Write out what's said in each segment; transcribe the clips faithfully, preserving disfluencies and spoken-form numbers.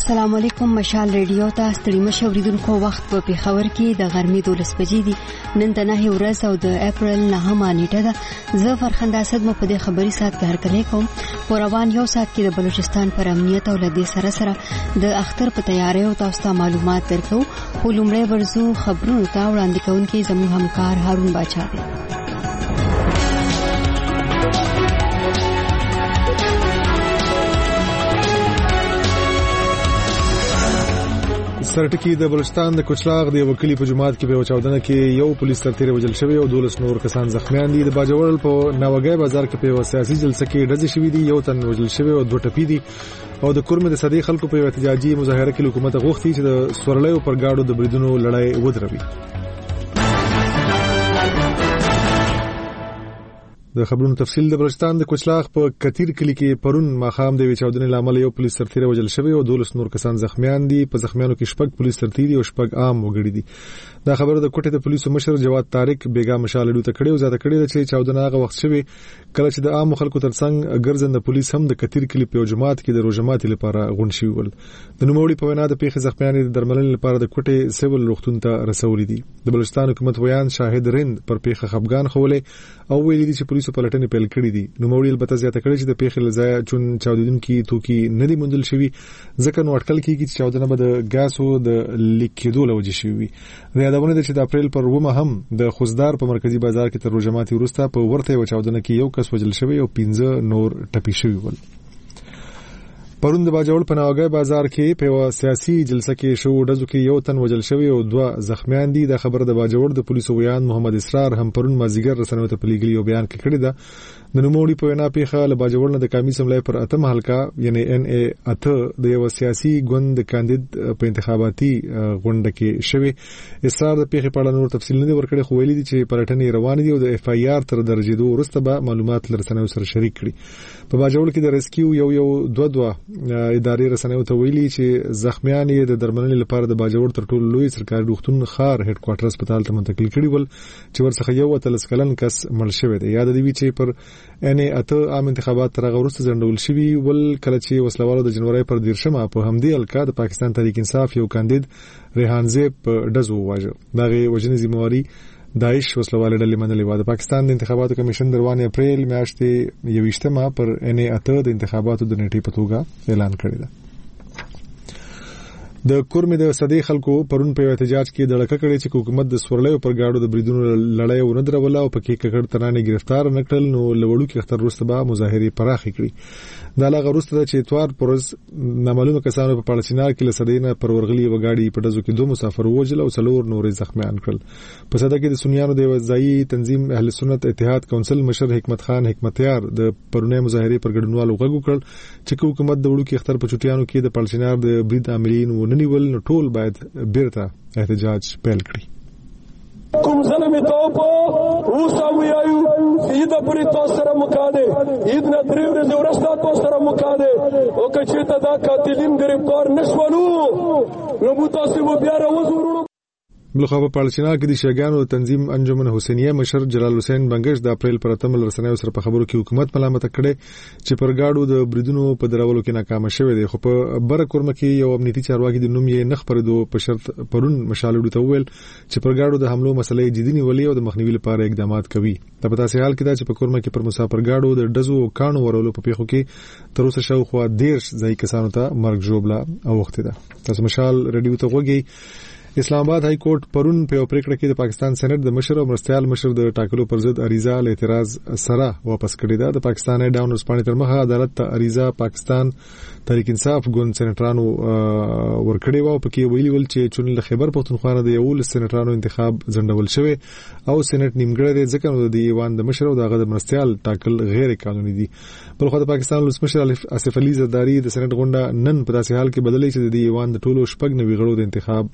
السلام علیکم. مشال ریډیو ته ستړي مشه اوریدونکو، وخت په پیښور کې د غرمې دولس بجې دي. نن د نهه ورځ او د اپریل نهمه نیټه ده. زه فرخنده اسد مو په دې خبري سات کې هرکلی کوم. په روان یو سات کې د بلوچستان پر امنیت او لدې سره سره د اختر په تیاری او تاسو ته معلومات درکو. خو لومړی ورزو خبرونو ته وړاندې کوونکې زموږ همکار هارون باچا دی. سرټکی د بلوچستان د کوچلاغ د وکیل په جماعت کې په چاودنه کې یو پولیس سرتیر وژل شوی او دولس نور کسان زخمیان دي. د باجوړ په ناوګي بازار کې په سیاسي جلسه کې ډزې شوې دي، یو تن وژل شوی او دوه ټپي دي. او د کورمه د صدې خلکو په احتجاجي مظاهره کې حکومت غوښتي چې د سورلې پر گاډو د بریدونو لړۍ ودروي. د خبرونو تفصیل د بلوچستان د کوچلاغ په کتیر کلی کې پرون ماخام د چاودنې لامل یو پولیس سرتیر وژل شوی او دولس نور کسان زخمیان دي. په زخمیانو کې شپږ پولیس سرتیر او شپږ عام وګړي دي. دا خبره د کوټې د پولیسو مشر جواد طارق بیګا مشالډو ته کړي او زیاته کړي چې چاودنه هغه وخت شوی کله چې د عام خلکو ترڅنګ ګرځنده پولیس هم د کتیر کلی په جماعت کې د روزماتي لپاره غونډ شوی ول. د نوموړي په وینا د پیښې زخمیان د درملنې لپاره د کوټې سیول روغتون ته رسولي دي. د بلوچستان حکومت ویان شاهد رند پر پیښه خفګان خولې او ویلي دي چې پولیسو پلټنې پیل کړې دي. نوموړي البته زیاته کړي چې د پیښې لزایا چون چاودیدونکو توکي نه دي موندل شوی، ځکه نو اټکل کیږي چې چاودنه به د ګاسو د لیکېدو لوجه شوی. د یادونه ده چې د اپریل پر ومه هم د خوزدار په مرکزی بازار کې تر روزماتي ورسته په ورته و چاودنه کې یو کس وژل شوی او پنځه نور ټپي شوی ول. پرون د باجوړ په ناوګي بازار کې په سیاسي جلسه کې شو ډزو کې یو تن وژل شوی او دوه زخمیان دي. د خبر د باجوړ د پولیسو ویان محمد اسرار هم پرون مازیګر رسنیو ته پلیګلی او بیان کړی ده. د نوموړي په وینا پیښه له باجوړ نه د کامی سملای پر اتم حلقه یعنی ان ای اته د یو سیاسي ګوند کاندید په انتخاباتي غونډه کې شوی. اسرار د پیښې په اړه نور تفصیل نه ورکړي، خو ویلي دي چې پلټنې روان دي او د اف ای آر تر درجېدو وروسته به معلومات لرسنیو سره شریک کړي. په باجوړ کې د ریسکیو یو یو دوه دوه ادارې رسنیو ته ویلي چې زخمیان یې د درملنې لپاره د باجوړ تر ټولو لوی سرکاري روغتون خار هډ کوارټر هسپتال ته منتقل کړي ول چې ورڅخه یو اتلس کلن کس مړ شوی دی. یاد دی چې پر ان اته عام انتخابات تر هغه وروسته ځنډول شوی ول کله چې وسلوالو د جنوري پر دیرشمه په همدې الکا د پاکستان تحریک انصاف یو کاندید ریحان زیب په ډزو واجه. دغه وجنې ذمہواری داعش وسلواله ډلې منلې و. د پاکستان د انتخاباتو کمیشن د روان اپریل میاشتې یوشتمه پر ان اته د انتخاباتو د نیټې په توګه اعلان کړی دی. د کورمه د صدې خلکو پرون په احتجاج کې د لکه کړي چې حکومت د سورلې پر گاډو د بریدونو لړۍ و نه دروله او په کې ککړ ترانه گرفتار نکړل نو لوړو کې اختر روسته به مظاهره پراخ کړي. دا لغه روسته چې اتوار پرز نامعلومه کسانو په پالسینار کې لسدینه پر ورغلي وګاډي په دزو کې دوه مسافر وژل او څلور نور زخمیان کړل. په صدا کې د سنیانو د وځایي تنظیم اهل سنت اتحاد کونسل مشر حکمت خان حکمتیار د پرونه مظاهره پر ګډونوالو غږ وکړ چې حکومت د وړو کې اختر په چټیانو کې د پالسینار د برید عاملین و نیول نو ټول باید بیرته احتجاج پیل کړي. کوم ظلم ته په اوسه ویایو عید پرې تاسو سره مکاده عید نه درې ورځې ورسته تاسو سره مکاده او کچې ته دا قاتلین گرفتار نشولو نو مو تاسو مو بیا راوځورو. بلخوا په پالچینار کې د شیګانو تنظیم انجمن حسینیه مشر جلال حسین بنگش د اپریل پر اتم رسنیو سره په خبرو کې حکومت ملامت کړي چې پر گاډو د بریدونو په درولو کې ناکام شوی دی. خو په بره کورمه کې یو امنیتي چارواکي د نوم یې نخ پردو په شرط پرون مشالډو ته ویل چې پر گاډو د حملو مسلې جدي نیولې او د مخنیوي لپاره اقدامات کوي. د پتا سي حال کې دا چې په کورمه کې پر مسافر گاډو د دزو کانو ورولو په پیښو کې تر اوسه شاوخوا ډیر ځای کسانو ته مرګ جوړبلا او وخت ده. تاسو مشال رادیو ته وګورئ. اسلام آباد های کورټ پرون په پریکړه کې د پاکستان سېنات د مشر او مرستيال مشر د ټاکلو پر ضد اریزه ل اعتراض سره واپس کړی ده. د پاکستان ډاون ورسپانې تر مخه عدالت ته اریزه پاکستان تحریک انصاف ګوند سېنټرانو ورکړی و او پکې ویلي ول چې چون له خیبر پختونخوا د یو ل سېنټرانو انتخاب ځنډول شوی او سېنات نیمګړی دی ځکه نو د ایوان د مشر او د مرستيال ټاکل غیر قانوني دي. بلخو د پاکستان ولس مشر اسف علي زرداری د سېنات غونډه نن په داسې حال کې بدلې چې د ایوان د ټولو شپږ نوي غړو د انتخاب عمل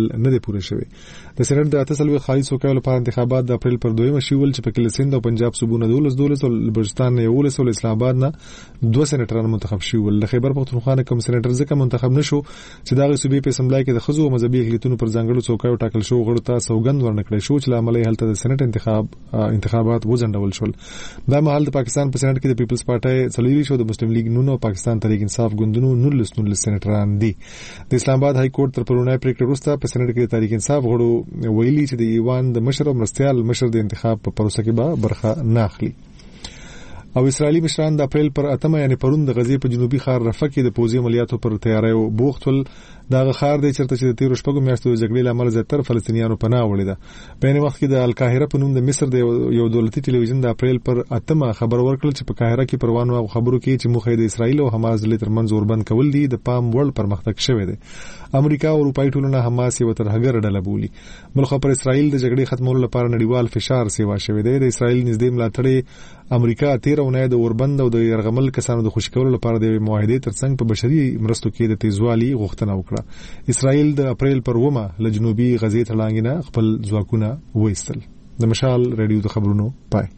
کال نه دی پوره شوی. د سېنات د اته سلوي خالي څوکیو لپاره انتخابات د اپریل پر دویمه شیول چې په کې سند او پنجاب صوبونه دولس دولس او بلوچستان یو ولس او اسلام آباد نه دوه سېنټران منتخب شول. د خیبر پختونخوا کوم سېنټر ځکه منتخب نشو چې دغه صوبې په اسمبلی کې د خزو او مذهبي اقلیتونو پر ځانګړو څوکیو ټاکل شو غړو ته سوګند ورنکړی شو چې لامل یې هلته د سېنات انتخاب انتخابات وځنډول شول. دا مهال د پاکستان په سېنات کې د پیپلز پارټي څلوي شو د مسلم لیگ نونو پاکستان تحریک انصاف ګوندونو نولس نولس سېنټران دي. د اسلام آباد های کورټ تر پرونی پریکړه وروسته په سېنات کې د تحریک انصاف غړو ویلي چې د ایوان د مشر او مرستيال مشر د انتخاب په پروسه کې به برخه نه اخلي. او اسرائیلي مشران د اپریل پر اتمه یعنی پرون د غزې په جنوبي ښار رفح کې د پوځي عملیاتو پر تیاریو بوخت ول. دا غخار دی چرته چې د تیرو شپږو میاشتو د جګړې لامل زیاتره فلسطینیانو پناه وړي ده. په یوه وخت کې د القاهره په نوم د مصر د یو دولتي ټلویزیون د اپریل پر اتمه خبر ورکړل چې په قاهره کې پروانو او خبرو کې چې موخه د اسرائیل او حماس د ترمنځ اوربند کول دي د پام وړ پرمختګ شوی دی. امریکا او اروپאי ټولنه حماس یو ترهګر ډله بولي. ملخ پر اسرائیل د جګړې ختمولو لپاره نړیوال فشار سیوا شوی دی. د اسرائیل نږدې ملاتړي امریکا تیر اونۍ د اوربند او د يرغمل کسانو د خوشی کولو لپاره د معاهده ترڅنګ په بشري مرستو کې د تیزوالي غوښتنه وکړه. اسرائیل د اپریل پر ومه له جنوبي غزې تړانګنه خپل ځواکونه وېستل. د مشال رادیو د خبرونو پای.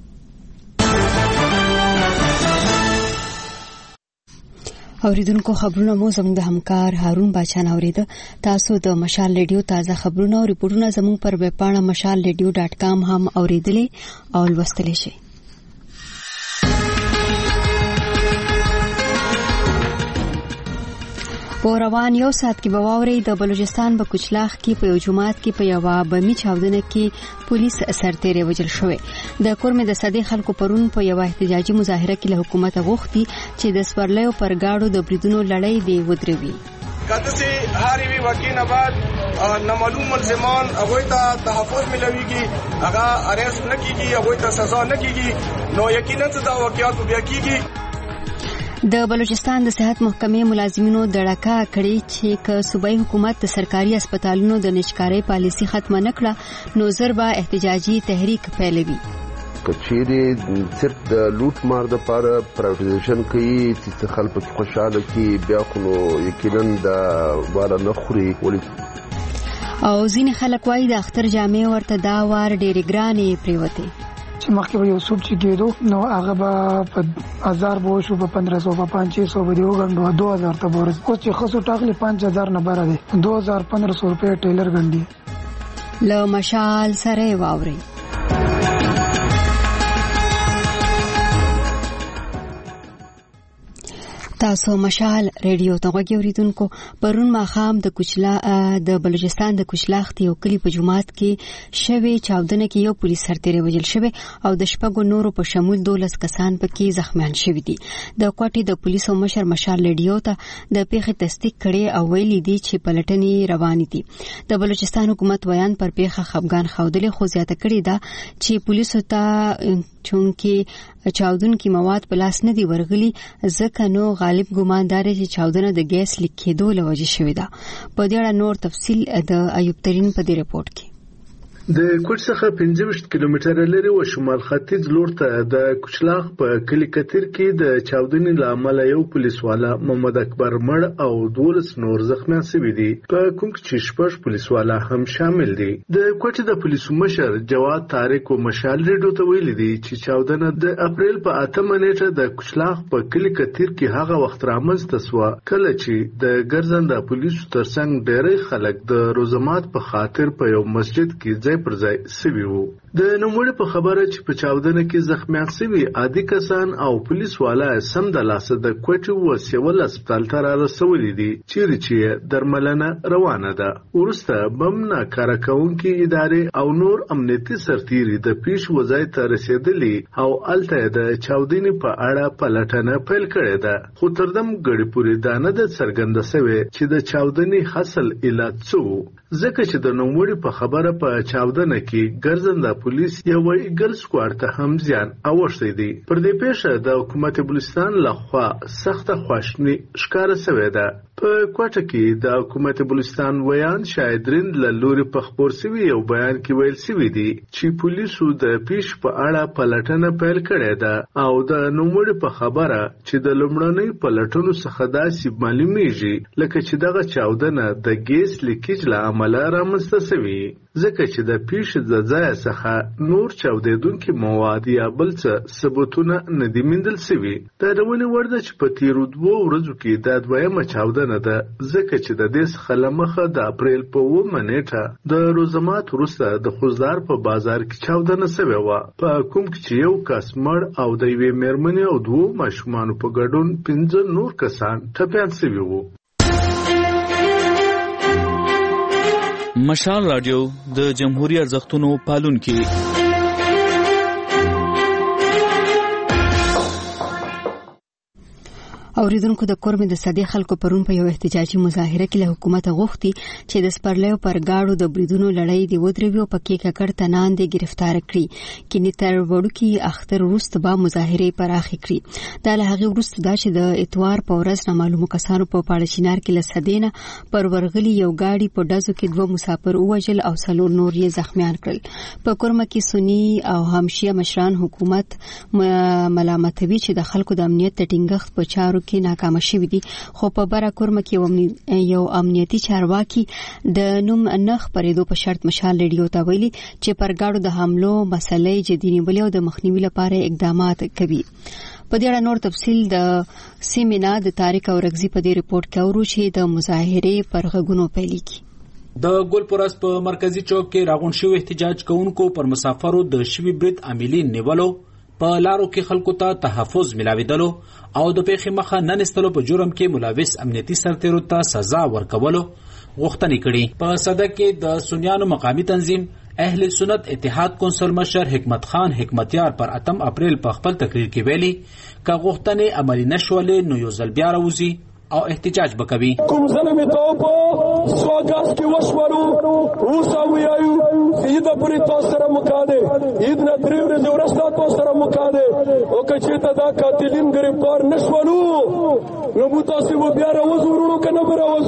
اوریدونکو خبرونه مو زموږ د همکار هارون باچا نوریده. تاسو د مشال رادیو تازه خبرونه او ریپورتونه زموږ پر ویب پاڼه مشال رادیو ډاټ کام هم اوریدلې او لوستلی شئ. په روان یو ساعت کې بواوري د بلوچستان په کوچلاخ کې په یو جماعت کې په یو بمي چاودنه کې پولیس سرتیری وژل شوی. د کورمه د صدې خلکو پرون په یو احتجاجي مظاهره کې له حکومت غوښتي چې د سپرلیو پر گاډو د بریدونو لړۍ دی ودروي. کله چې هاري وی وکینه بعد نامعلوم ملزمان هغه ته تحفظ ملويږي هغه اریسټ نه کیږي هغه ته سزا نه کیږي نو یقینا دا واقعیت بیا کیږي. د بلوچستان د صحت محکمې ملازمینو دړکا کړي چې ک صوبایي حکومت د سرکاري هسپتالونو د نشکارۍ پالیسي ختمه نکړه نو ضربه احتجاجي تحریک پیلوي. کچېری صرف د لوټ مار د لپاره پرایویټایزیشن کوي چې خلک خوشاله کی بیا خو یقینا د واره نخوري ولې او ځینې خلک وایي د اختر جامع ورته دا وار ډېری ګرانې پریوته چې مخکې به یو سوب چې کېدو نو هغه به په هزار به شو په پندرہ سو په پانچ سو به دیو غنډو دو هزار ته ورس کو چې خصو ټاکلي پانچ هزار نه بره دي دو هزار پندرہ سو روپے ټیلر غنډي له مشال سره واوري. تاسو مشال رادیو ته غوږی اوریدونکو. پرون ماخام د کوچلا د بلوچستان د کوچلاخ یو کلی په جماعت کې شوی چاودنه کې یو پولیس سرتیری وژل شوی او د شپږو نورو په شمول دولس کسان پکې زخمیان شوی دي. د کوټې د پولیسو مشر مشال رادیو ته د پیښې تصدیق کړي او ویلي دي چې پلټنې روان دي. د بلوچستان حکومت ویان پر پیښه خفګان خوادلې خو زیاته کړي ده چې پولیسو ته چونکې چاودونکو مواد په لاس نه دی ورغلي ځکه نو غالب ګماندار چې چاودنه د ګیس لیکېدو لوجه شوې ده. په دې اړه نور تفصیل د ایوب ترين په دې رپورت کې. د کوټ څخه پنځه ویشت کیلومتره لري و شمال ختیځ لور ته د کوچلاخ په کلی کتیر کې د چاودنې لامل یو پولیس والا محمد اکبر مړ او دولس نور زخمیان شوي دي په کوم کې شپږ پولیس والا هم شامل دي. د کوټ د پولیسو مشر جواد طارق او مشال ریډو ته ویلي دي چې چاودنه د اپریل په اتمه نیټه د کوچلاخ په کلی کتیر کې هغه وخت رامنځته شوه کله چې د ګرځنده پولیسو ترڅنګ ډېری خلک د روزمات په خاطر په یو مسجد کې ځای پر ځای سوي وو. د نوموړي په خبره چې په چاودنه کې زخمیان سوي عادي کسان او پولیس والا سم د لاسه د کوټې و سیول هسپتال ته را رسولي دي چیرې چې درملنه روانه ده. وروسته بم ناکاره کوونکي ادارې او نور امنیتي سرتیري د پیښ وځای ته رسېدلي او هلته د چاودنې په اړه پلټنه پیل کړې ده خو تر دم ګړې پورې دا نه ده څرګنده سوې چې د چاودنې حاصل علت څه و ځکه چې د نوموړي په خبره په چاودنه کې ګرځنده پولیس یو ایګل سکواډ ته هم زیان اوښتی دی. پر دې پیښه د حکومت بلوچستان لخوا سخته خواشیني ښکاره شوې ده. په کوټه کې د حکومت بلوچستان ویان شاهدرین له لوري په خبر سوي یو بیان کې ویل سوي دي چې پولیسو د پیښ په اړه پلټنه پیل کړې ده او د نوموړي په خبره چې د لومړنۍ پلټنو څخه داسې معلومیږي لکه چې دغه چاودنه د ګیس لیکیج له لامل رامنځته شوي ځکه چې د پیښې د ځای څخه نور چاودیدونکي مواد یا بل څه ثبوتونه نه دي موندل شوي. دا د ولې وړ ده چې په تیرو دوو ورځو کې دا دویمه چاودنه ده ځکه چې د دې څخه له مخه د اپریل په اوومه نیټه د روزمات وروسته د خوزدار په بازار کې چاودنه شوې وه، په کوم کې چې یو کس مړ او د یوې مېرمنې او دوو ماشومانو په ګډون پنځه نور کسان ټپیان شوي وو. مشال رادیو د جمهوریت ارزښتونو پالونکي. اوریدونکو د کورمې د ساده خلکو پرون په یو احتجاجي مظاهره کې له حکومت غوښتي چې د سپرلیو پر گاډو د بریدونو لړۍ دی ودروي او پکې ککړ تنان دي گرفتار کړي کینی تر وړوکی اختر وروسته به مظاهره پراخ کړي. دا له هغه وروسته دا چې د اتوار په ورځ نامعلومو کسانو په پاړچینار کې لسدینه پر ورغلي یو گاډي په دازو کې دوه مسافر وژل او څلور نور یې زخمیان کړل. په کورمه کې سنی او همشیه مشران حکومت ملامتوي چې د خلکو د امنیت د ټینګښت په چارو کې ناکام شوی دي، خو په بره کورمه کې یو امنیتي چارواکي د نوم نخ پرېدو په شرط مشال ریډیو ته ویلي چې پر گاډو د حملو مسلې جدي نیولې او د مخنیوي لپاره اقدامات کوي. په دې اړه نور تفصیل د سیمینا د تاریخ او رغزي په دې ریپورت کې اورو چې د مظاهره پر غږونو پیلېږي. د ګلپورس په مرکزی چوک کې راغون شوی احتجاج کوونکو پر مسافرو د شوی برید عاملین نیولو، په لارو کې خلکو ته تحفظ ملاویدلو او د پیښې مخه نه نستلو په جرم کې ملوث امنیتي سرتیرو ته سزا ورکولو غوښتنې کړي. په صده کې د سنیانو مقامی تنظیم اهل سنت اتحاد کونسل مشر حکمت خان حکمتیار پر اتم اپریل په خپل تقریر کې ویلي که غوښتنې عملي نشولې نو یو ځل بیا راوځي او احتجاج بکوي. کوم ظلم ته په سواګاس کې وشورو اوسه ویایو سیده پرې تاسو سره مکاده اید نه درې ورځې ورسته تاسو سره مکاده او که ته دا قاتلین گرفتار نشولو نو مو تاسو بیا راوځو ورونو کنه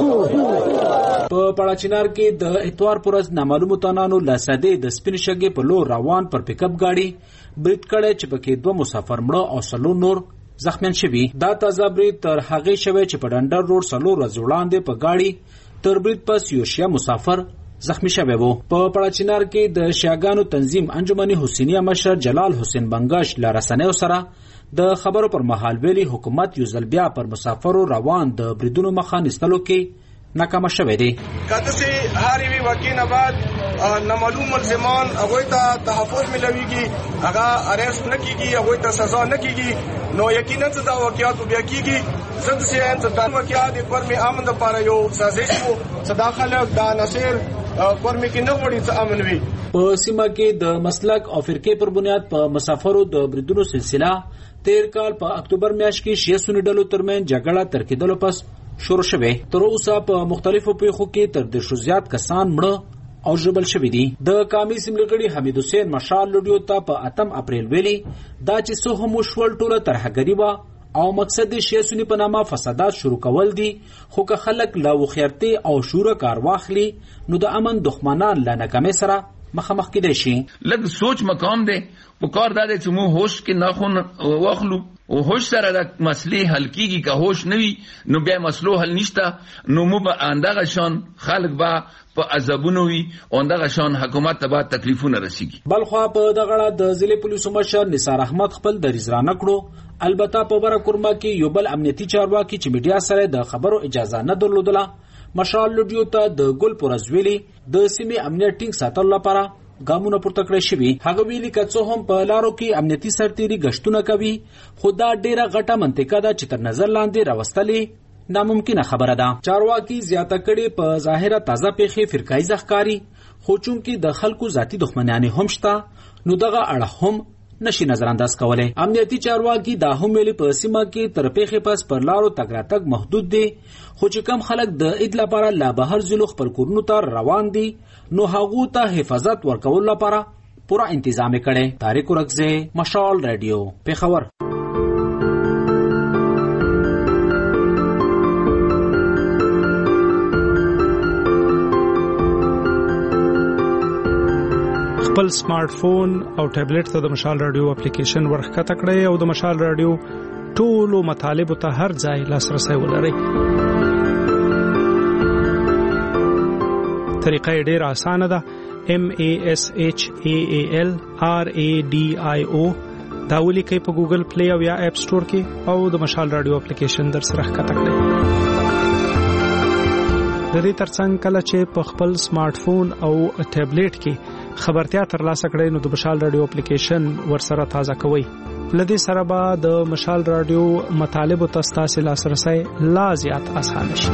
راوځو. په پاړچینار کې د اتوار پرز نامعلومو تنانو لاسده د سپین شګې په لور روان پر پک اپ گاډي برید کړي چې پکې دوه مسافر مړه او څلور نور زخمیان شوي. دا تازه برید تر هغه شوی چې په ډنډر روډ څلور ورځې وړاندې په گاډي تر برید پس یو شیا مسافر زخمی شوی وو. په پاړچینار کې د شیاګانو تنظیم انجمن حسینیه مشر جلال حسین بنگش لارسنیو سره د خبرو پر مهال ویلي حکومت یو ځل بیا پر مسافرو روان د بریدونو مخه نیستلو کې ناکام شوی دی. کله چې هر وی وکینه بعد نامعلوم ملزمان هغه ته تحفظ ملويږي، هغه اریسټ نه کیږي، هغه ته سزا نه کیږي، نو یقینا چې دا واقعیت بیا کیږي. زند سي ان ته واقعیت پر می امن د پاره یو سازش وو صداخله دا نصير پر می کې نه وړي څه امن وي. په سیمه کې د مسلک او فرقې پر بنیاد په مسافرو د بریدونو سلسله تیر کال په اکتوبر میاشت کې شیعه سنی ډلو ترمن جګړه تر کېدلو پس شروع شوه. تر اوسه په مختلفو پیښو کې تر ډېر شو زیات کسان مړه او ژوبل شوي دي. د قامي سیملګړي حمید حسین مشال لډیو ته په اتم اپریل ویلي دا چې څه هم وشول ټوله ترهګري وه او مقصد د شیعه سنی په نامه فسادات شروع کول دي، خو که خلک لا وخیرتي او شوره کار واخلي نو د امن دښمنان له ناکامۍ سره مخامخ کېدای شي. لږ سوچ مقام دی په کار دا دی چې موږ هوش کې ناخون واخلو او هوش سره د مسلې حل کیږي. که هوش نوي نو بیا مسلو حل نشته، نو مو به اندغه شان خلک به په عذابونو وي او اندغه شان حکومت ته به تکلیفونه رسیږي. بلخوا په دغه اړه د ضلع پولیسو مشر نثار احمد خپل دریځ رانه کړو. البته په بره کورمه کې یو بل امنیتي چارواکي چې میډیا سره د خبرو اجازه نه درلودله مشال لډیو ته د ګل پرز ویلي د سیمې امنیت ټینګ ساتلو لپاره ګامونه پورته کړی شوي. هغه ویلي که څه هم په لارو کې امنیتي سرتیري گشتونه کوي، خو دا ډیره غټه منطقه ده چې تر نظر لاندې راوستلې ناممکنه خبره ده. چارواکي زیاته کړي په ظاهره تازه پیښې فرقایي ځخکاري، خو چونکې د خلکو ذاتي دښمنانې هم شته نو دغه اړه هم نشي نظر انداز کولای. امنیتي چارواکي دا هم ویلي په سیمه کې تر پیښې پس پر لارو تګ راتګ محدود دي، خو چې کم خلک د عید لپاره لا بهر ځلو خپل کورونو ته روان دي نو هغو ته حفاظت ورکول لپاره پوره تنظیم کړي. طارق رغزه، مشال رادیو، پیښور. خپل سمارټ فون او ټابلیټ ته د مشال رادیو اپلیکیشن ورخکته کړئ او د مشال رادیو ټولو مطالبه ته هر ځای لاسرسي ولرئ. طریقه یې ډیره اسانه ده. M A S H A A L R A D I O دا ولیکئ په ګوګل پلی او یا اپ سٹور کې او د مشال رادیو اپلیکیشن در سره ښکته کړئ. د دې ترڅنګ کله چې په خپل سمارټ فون او ټابلیټ کې خبرتیا ترلاسه کړئ نو د مشال رادیو اپلیکیشن ورسره تازه کوئ. لدې سره به د مشال رادیو مطالب او تاسو لاسرسي لا زیات اسانه شي.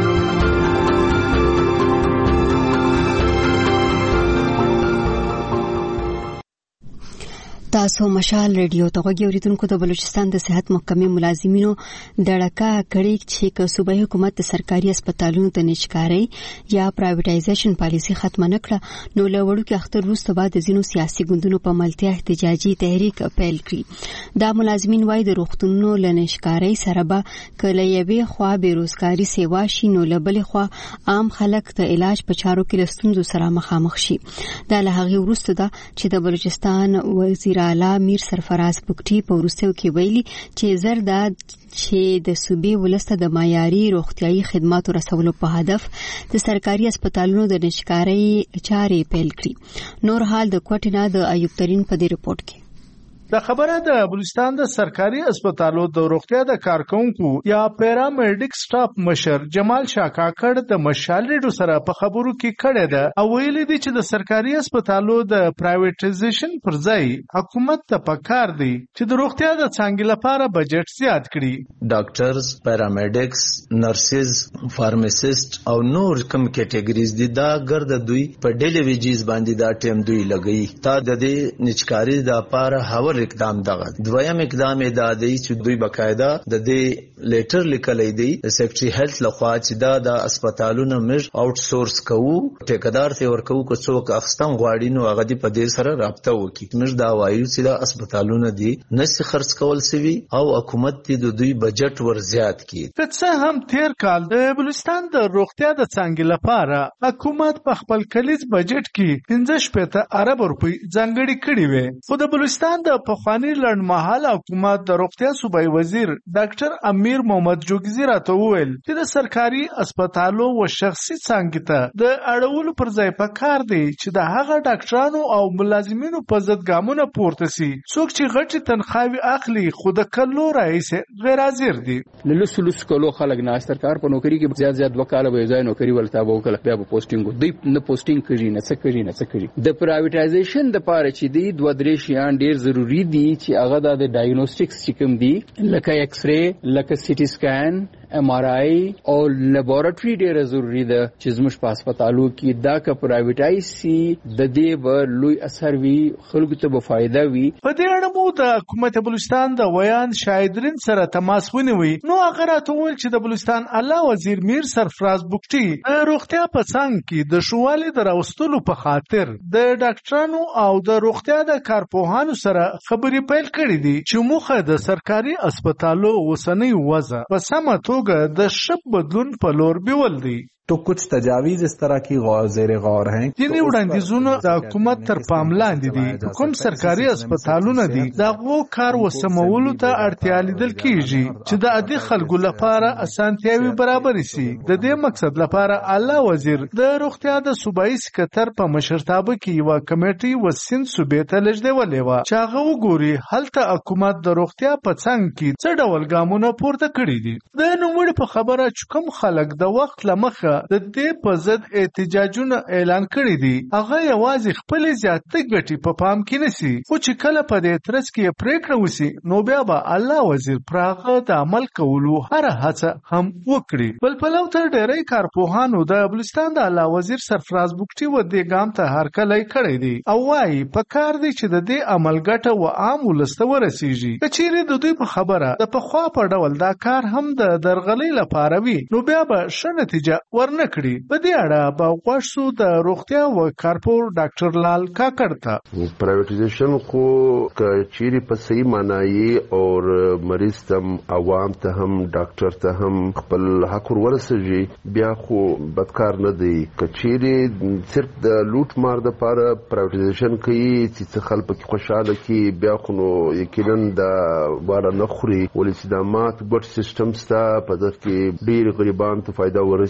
تاسو مشال ریډیو ته غوږی اوریدونکو د بلوچستان د صحت محکمې ملازمینو دړکا کړي چې که صوبایي حکومت د سرکاري هسپتالونو د نشکاري یا پرایویټایزیشن پالیسي ختمه نکړه نو لوړو کې اختر وروسته بعد د زینو سیاسي ګوندونو په ملتیا احتجاجي تحریک پیل کړي. دا ملازمین وايي د روغتونونو لنشکاري سره به کله یوې خوا بیروزګاری سیوا شي نو لبلې خوا عام خلک د علاج په چارو کې لستونزو سره مخامخ شي. دا له هغه وروسته ده چې د بلوچستان وزیر اعلی میر سرفراز بوکټي په وروستیو کې ویلي چې زردا چې د صوبې ولسته د معیاري روغتيایي خدماتو رسولو په هدف د سرکاري هسپتالونو د نشکاري چارې پیل کړي. نور حال د کوټینا د ایوب ترين په دې رپورت کې. د خبره د بلوچستان د سرکاري هسپتالو د روغتیا د کارکونکو یا پیرامډیک سټاف مشر جمال شاه کاکړ د مشال ریډیو سره په خبرو کې کړه ده او ویل دي چې د سرکاري هسپتالو د پرایویټایزیشن پر ځای حکومت ته پکار دی چې د روغتیا د څنګه لپاره بجټ زیات کړي. ډاکټرز، پیرامډیکس، نرسز، فارماسیست او نور کوم کټګریز دي دا ګرد دوی په ډیلی ویجز باندې دا ټیم دوی لګي. تا د دې نچکاری د لپاره هاور اقدام دغه دویم اقدام دا دی چې دوی بقاعده د دې لیټر لیکلې دی سیکریټری هیلث لخوا چې دا د هسپتالونو مر آوټ سورس کوو ټیکدار ته ورکو کو څوک اخستم غواړي نو هغه دی په دې سره رابطه وکړي. مر دا وایو چې دا هسپتالونه دي نس خرڅ کول سوي او حکومت دې د دوی بجټ ور زیات کړي. که هم تیر کال د بلوچستان د روغتیا د څنګه لپاره حکومت په خپل کلیز بجټ کې پنځه شپږ ارب روپۍ ځانګړي کړي وي خو د بلوچستان د پخوانی لړمحاله حکومت د روغتیا صوبایي وزیر ډاکټر امیر محمد جوګزی راته وویل چې د سرکاري هسپتالو او شخصي څنګه ته د اړولو پر ځای پکار دی چې د هغه ډاکټرانو او ملازمینو په ضد ګامونه پورته سي څوک چې غټي تنخواهي اخلي خود کلو رئیس غیر حاضر دي. للس لس کلو خلک نه سرکار په نوکری کې زیات زیات وکاله به ځای نوکری ولته به وکاله بیا په پوسټینګ دی نه پوسټینګ کوي نه څه کوي نه څه کوي. د پرایویټایزیشن د پاره چې دی دوه درې شیان ډیر ضروری دي چې هغه د ډایګنوستکس چې کوم دي لکه ایکس ری لکه سی ټي سکین ایم آر آی او لیبارټری ډیره ضروری ده چې زموږ په هسپتالو کې دا که پرایویټایز سي د دې به لوی اثر وي خلکو ته به فایده وي. په دې اړه مو د حکومت بلوچستان د ویان شاهدرین سره تماس ونیوي نو هغه راته وویل چې د بلوچستان اعلی وزیر میر سرفراز بوکټي د روغتیا په څنګ کې د شوالي د راوستلو په خاطر د ډاکټرانو او د روغتیا د کارپوهانو سره خبرې پیل کړې دي چې موخه د سرکاري هسپتالو اوسنۍ وضع په سمه توګه د شب بدلون په لور بیول دي. تو کچھ تجاویز اس طرح کی غور زیر غور ہیں ځینې وړاندیزونه د حکومت تر پام لاندې دي. کوم سرکاري هسپتالونه دي دغه کار وسمولو ته اړتیا لیدل کیږي چې د عادي خلکو لپاره اسانتیاوي برابر شي. د دې مقصد لپاره اعلی وزیر د روغتیا د صوبایي سکتر په مشرتابه کې یو کمیټي وسین صوبې ته لږدولې و چې هغه وګوري هلته حکومت د روغتیا په څنګ کې څه ډول ګامونه پورته کړي دي. د نوموړي په خبره چې کوم خلک د وخت لمخه د دې په ضد احتجاجونه اعلان کړي دي هغه یوازې خپل زیاتې ګټي په پام کې نسی خو چې کله په دې ترڅ کې پریکړه وسی نو بیا به الله وزیر پراغه د عمل کولو هر هڅه هم وکړي. بل په لور تر ډېرې کارپوهانو د بلوچستان د الله وزیر سرفراز بوکټي و دې ګام ته هرکلی کړی دی او وايي په کار دی چې د دې عمل ګټه و عام ولسته ورسیږي. کچېره د دوی په خبره د پخوا په ډول دا کار هم د درغلي لپاره وي نو بیا به ښه نتیجه ورنکړي. په دې اړه به غوښتو د روغتیا و کارپور ډاکټر لال کاکړ ته پرایویټایزیشن خو کچېری په صحیح معنی او مریض تم عوام ته هم ډاکټر ته هم خپل حق ورسېږي بیا خو بدکار نه دی. کچېری صرف د لوټ مار د لپاره پرایویټایزیشن کوي چې خلک په خوشاله کی بیا خو نو یقینا د واره نخوري ولې چې د مات ګډ سیستم ستا په دغه کې ډیر غریبان ته فائدہ ورسي په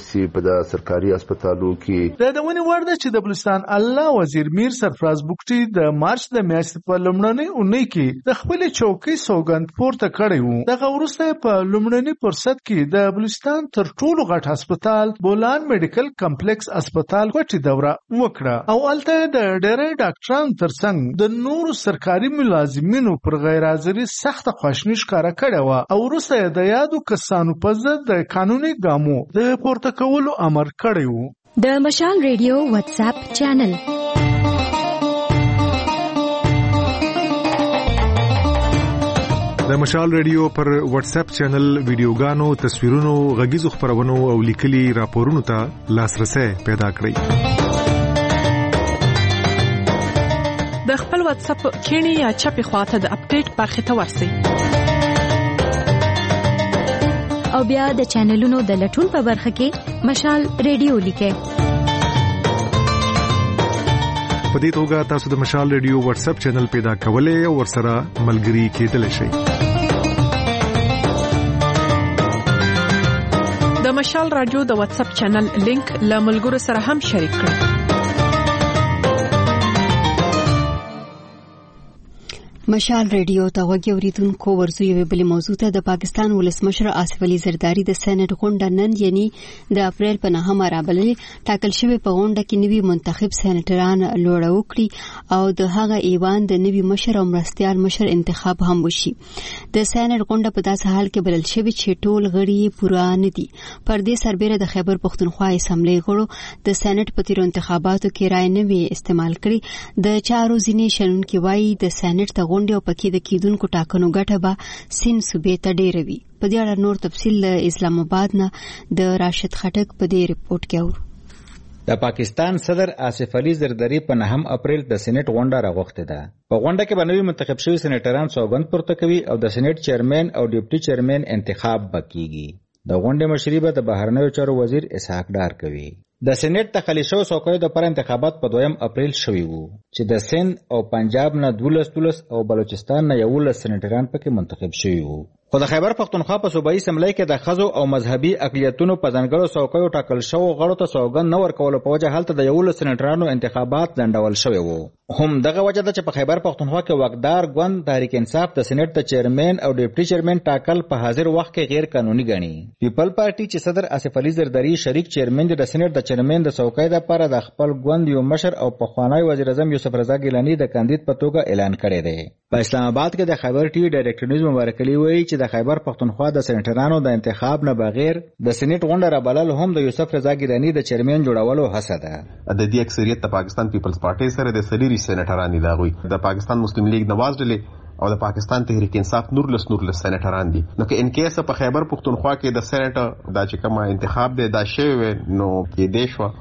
د سرکاري هسپتالو کې. د دونی وړ ده چې د بلوچستان الله وزیر میر سرفراز بوکټي د مارچ د میاشتې په لومړنۍ اونۍ کې د خپل چوکۍ سوګند پورته کړی وو. دغه وروسته په لومړني فرصت کې د بلوچستان تر ټولو غټ هسپتال بولان میډیکل کمپلیکس هسپتال کوټي دوره وکړه او الته د ډېری ډاکټرانو ترڅنګ د نورو سرکاري ملازمینو پر غیر حاضري سخت خواشنی ښکاره کړې و او وروسته د یادو کسانو په ضد د قانوني ګامو د پورته کولو امر کړی و. د مشال ریډیو واتس اپ چینل د مشال ریډیو پر واتس اپ چینل ویډیوګانو، تصویرونو، غږیزو خبرونو او لیکلي راپورونو ته لاسرسي پیدا کړئ. د خپل واتس اپ کینی یا چپی خواته د اپډیټ برخه ته ورسئ او بیا د چینلونو د لټون په برخه کې مشال ریډیو لیکئ. په دې توګه تاسو د مشال ریډیو واتس اپ چینل پیدا کولای او ورسره ملګري کېدلی شئ. د مشال رادیو د واتس اپ چینل لینک له ملګرو سره هم شریک کړئ. مشال ریډیو ته غوږی اوریدونکو ورزو یو بل موضوع ته د پاکستان ولسمشر آصف علي زرداری د سېنات غونډه نن یعنی د اپریل په نهمه رابللې ټاکل شوی په غونډه کې نوي منتخب سېناتران لوړ وکړي او د هغه ایوان د نوي مشر او مرستيال مشر انتخاب هم وشي. د سېنات غونډه په داسې حال کې بلل شوی چې ټول غړي پوره نه دي. پر دې سربېره د خیبر پښتونخوا اسمبلی غړو د سېنات په تیر انتخاباتو کې رائے نه وی استعمال کړي. د چارو ځینې شنونکو وايي د سېنات ته غونډه او پکې د کېدونکو ټاکنو ګټه به سین صوبې ته ډېره وي. په دې اړه نور تفصیل له اسلام آباد نه د راشد خټک په دې ریپورت کې اورو. د پاکستان صدر آصف علي زرداری په نهم اپریل د سېنات غونډه راغوښته ده. په غونډه کې به نوي منتخب شوي سېناتران سوګند پورته کوي او د سېنات چیرمن او ډیپټي چیرمن انتخاب وکړي. د غونډې مشري به د بهرنیو چارو وزیر اسحاق ډار کوي. د سېنات د خالي شو څوکیو د پر انتخابات په دویم اپریل شوي وو چې د سند او پنجاب نه دولس دولس او بلوچستان نه یولس سېناتران پکې منتخب شوي وو. خو د خیبر پښتونخوا په صوبایي اسمبلی کې د ښځو او مذهبي اقلیتونو په ځانګړو څوکیو ټاکل شوو غړو ته سوګند نه ورکولو په وجه هلته د یولس سېناترانو انتخابات ځنډول شوي وو. هم دغه وجه ده چې په خیبر پښتونخوا کې واکدار ګوند تحریک انصاف د سېنات د چیرمن او ډیپټي چیرمن ټاکل په حاضر وخت کې غیر قانوني ګڼي. پیپل پارټي چې صدر آصف علي زرداری شریک چیرمن د سېنات د چیرمن د څوکۍ لپاره د خپل ګوند یو مشر او پخوانی وزیر اعظم یوسف رضا ګیلانی د کاندید په توګه اعلان کړی دی. په اسلام آباد کې د خیبر ټي وي ډایریکټر نیوز مبارک علي وایي چې د خیبر پښتونخوا د سېناترانو د انتخاب نه بغیر د سېنات غونډه رابلل هم د یوسف رضا ګیلانی د چیرمن جوړولو هڅه ده. د دې اکثریت د پاکستان پیپلز پارټي سره د سلیری سېناتران دی. د پاکستان مسلم لیگ نواز ډلې او د پاکستان تحریک انصاف نورلس نورلس سېناتران دي. نو که ان کیس په خیبر پښتونخوا کې د سېنات دا چې کوم انتخاب دی دا شوی نو کې دیش و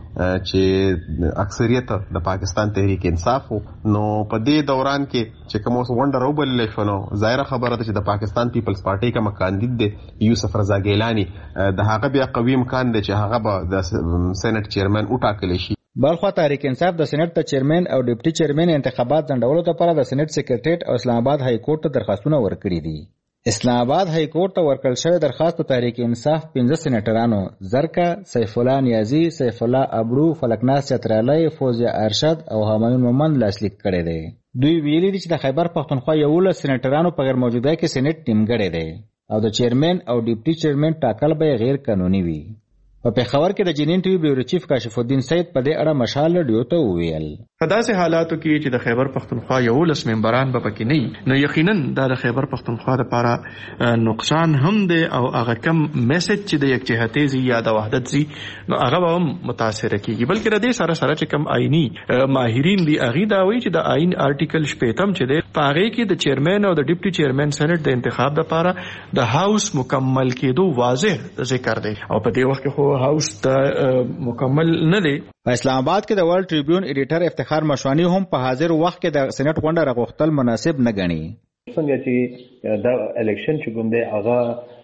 چې اکثریت د پاکستان تحریک انصاف نو په دې دوران کې چې کوم غونډه راوبلل شو نو ظاهره خبره ده چې د پاکستان پیپلز پارټي کوم کاندید دی یوسف رضا ګیلانی د هغه بیا قوي امکان دی چې هغه به د سېنات چیرمن وټاکل شي. بلخوا تحریک انصاف د سېنات د چیرمن او ډیپټي چیرمن انتخابات ځنډولو لپاره د سېنات سکریټریټ او اسلام آباد های کورټ ته درخواستونه ورکړي دي. اسلام آباد های کورټ ته ورکړل شوی درخواست د تحریک انصاف پنځه سېناترانو زرکا، سیف الله نیازی، سیف الله ابرو، فلکناز چترالی، فوزیه ارشد او همایون مومند لاسلیک کړی دی. دوی ویلي دي چې د خیبر پښتونخوا یولس سېناترانو په غیر موجودګۍ کې سېنات نیمګړی دی او د چیرمن او ډیپټي چیرمن ټاکل به غیر قانوني وي. په پېښور کې د جنین ټي وي بیورو چیف کاشف الدین سید په دې اړه مشال ریډیو ته وویل په داسې حالاتو کې چې د خیبر پښتونخوا یولس ممبران به پکې نه وي نو یقینا دا د خیبر پښتونخوا لپاره نقصان هم دی او هغه کم میسج چې د یکجهتۍ زی یا د وحدت زی نو هغه به هم متاثر کیږي. بلکې د دې سره سره چې کم آئینی ماهرین دي هغه دا وایي چې د آئین آرټیکل شپږم چې دی په هغه کې د چیرمن او د ډیپټي چیرمن سېنات د انتخاب لپاره د هاوس مکمل کېدو واضح ذکر دی او په دې وخت کې هاوس ته مکمل نه دی. په اسلام آباد کې د ورلد ټریبیون ایډیټر افتخار مشوانی هم په حاضر وخت کې د سېنات غونډه راغوښتل مناسب نه ګڼي. څنګه چې دا الیکشن چې کوم دی هغه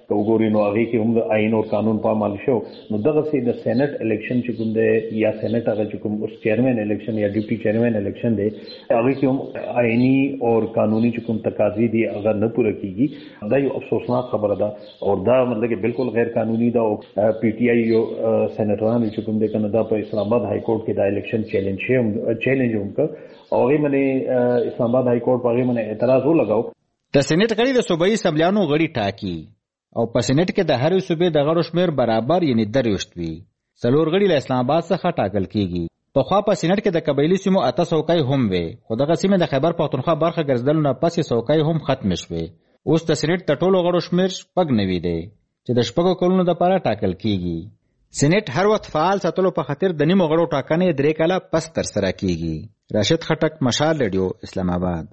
وګوري نو هغه کې هم د آئین او قانون په عمل شو. نو دغه سي د سېنات الیکشن چې کوم دی یا سېنات هغه چې کوم اوس چیرمن الیکشن یا ډیپټي چیرمن الیکشن دی هغه کې هم آئینی او قانوني چې کوم تقاضي دي هغه نه پوره کیږي. دا یو افسوسناک خبره ده او دا مطلب کې بالکل غیر قانوني ده. او پی ټی آی یو سېناتران چې کوم د کاناډا په اسلام آباد های کورټ کې د الیکشن چیلنج شي چیلنج وکړ او هغه باندې اسلام آباد های کورټ په هغه باندې اعتراض ولګاو. د سېنات غړي د صوبایي اسمبلیانو غړي ټاکي او په سېنات کې د هر صوبې د غړو شمیر برابر یعنی درويشت وي. څلور غړي له اسلام آباد څخه ټاکل کیږي. په خوا په سېنات کې د قبایلی سیمو اته څوکۍ هم وي خو دغه سیمه د خیبر پښتونخوا برخه ګرځیدل نه پسې څوکۍ هم ختم شوه. اوس د سېنات د ټولو غړو شمیر شپږ نوي دی چې د شپږو کلونو لپاره ټاکل کیږي. سېنات هر وخت فعال ساتلو په خاطر د نیمو غړو ټاکنې درې کاله پس تر سره کیږي. راشد خټک، مشال ریډیو، اسلام آباد.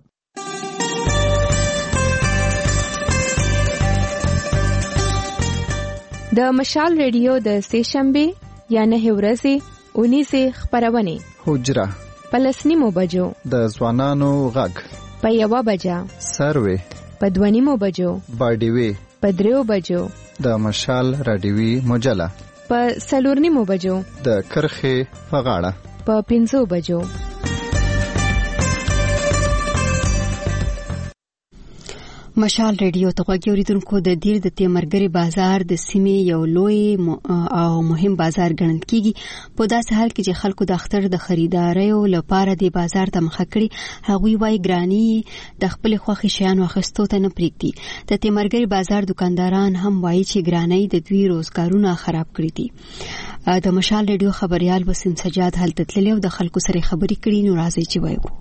د مشال ریډیو د سه شنبه یا نه ورځې اونیزه خبرونه حجره پلسنیمو بجو د ځوانانو غږ په یو بجا سروي په دوانیمو بجو باډیوي په دریو بجو د مشال رادیوي مجله په سلورنیمو بجو د کرخه په غاړه په پنځو بجو. مشال ریډیو ته غوږی اوریدونکو د دیر د تیمرګری بازار د سیمې یو لوی او مهم بازار ګڼل کیږي. په داسې حال کې چې خلکو د اختر د خریداریو لپاره د بازار ته مخه کړي هغوی وايي ګرانی د خپل خوخي شیانو اخیستو ته نه پریږدي. د تیمرګری بازار دکانداران هم وايي چې ګرانی د دوی روزګارونه خراب کړی دي. د مشال ریډیو خبريال وسیم سجاد هلته تللی او د خلکو سره خبرې کړي. نو راځي چې وایو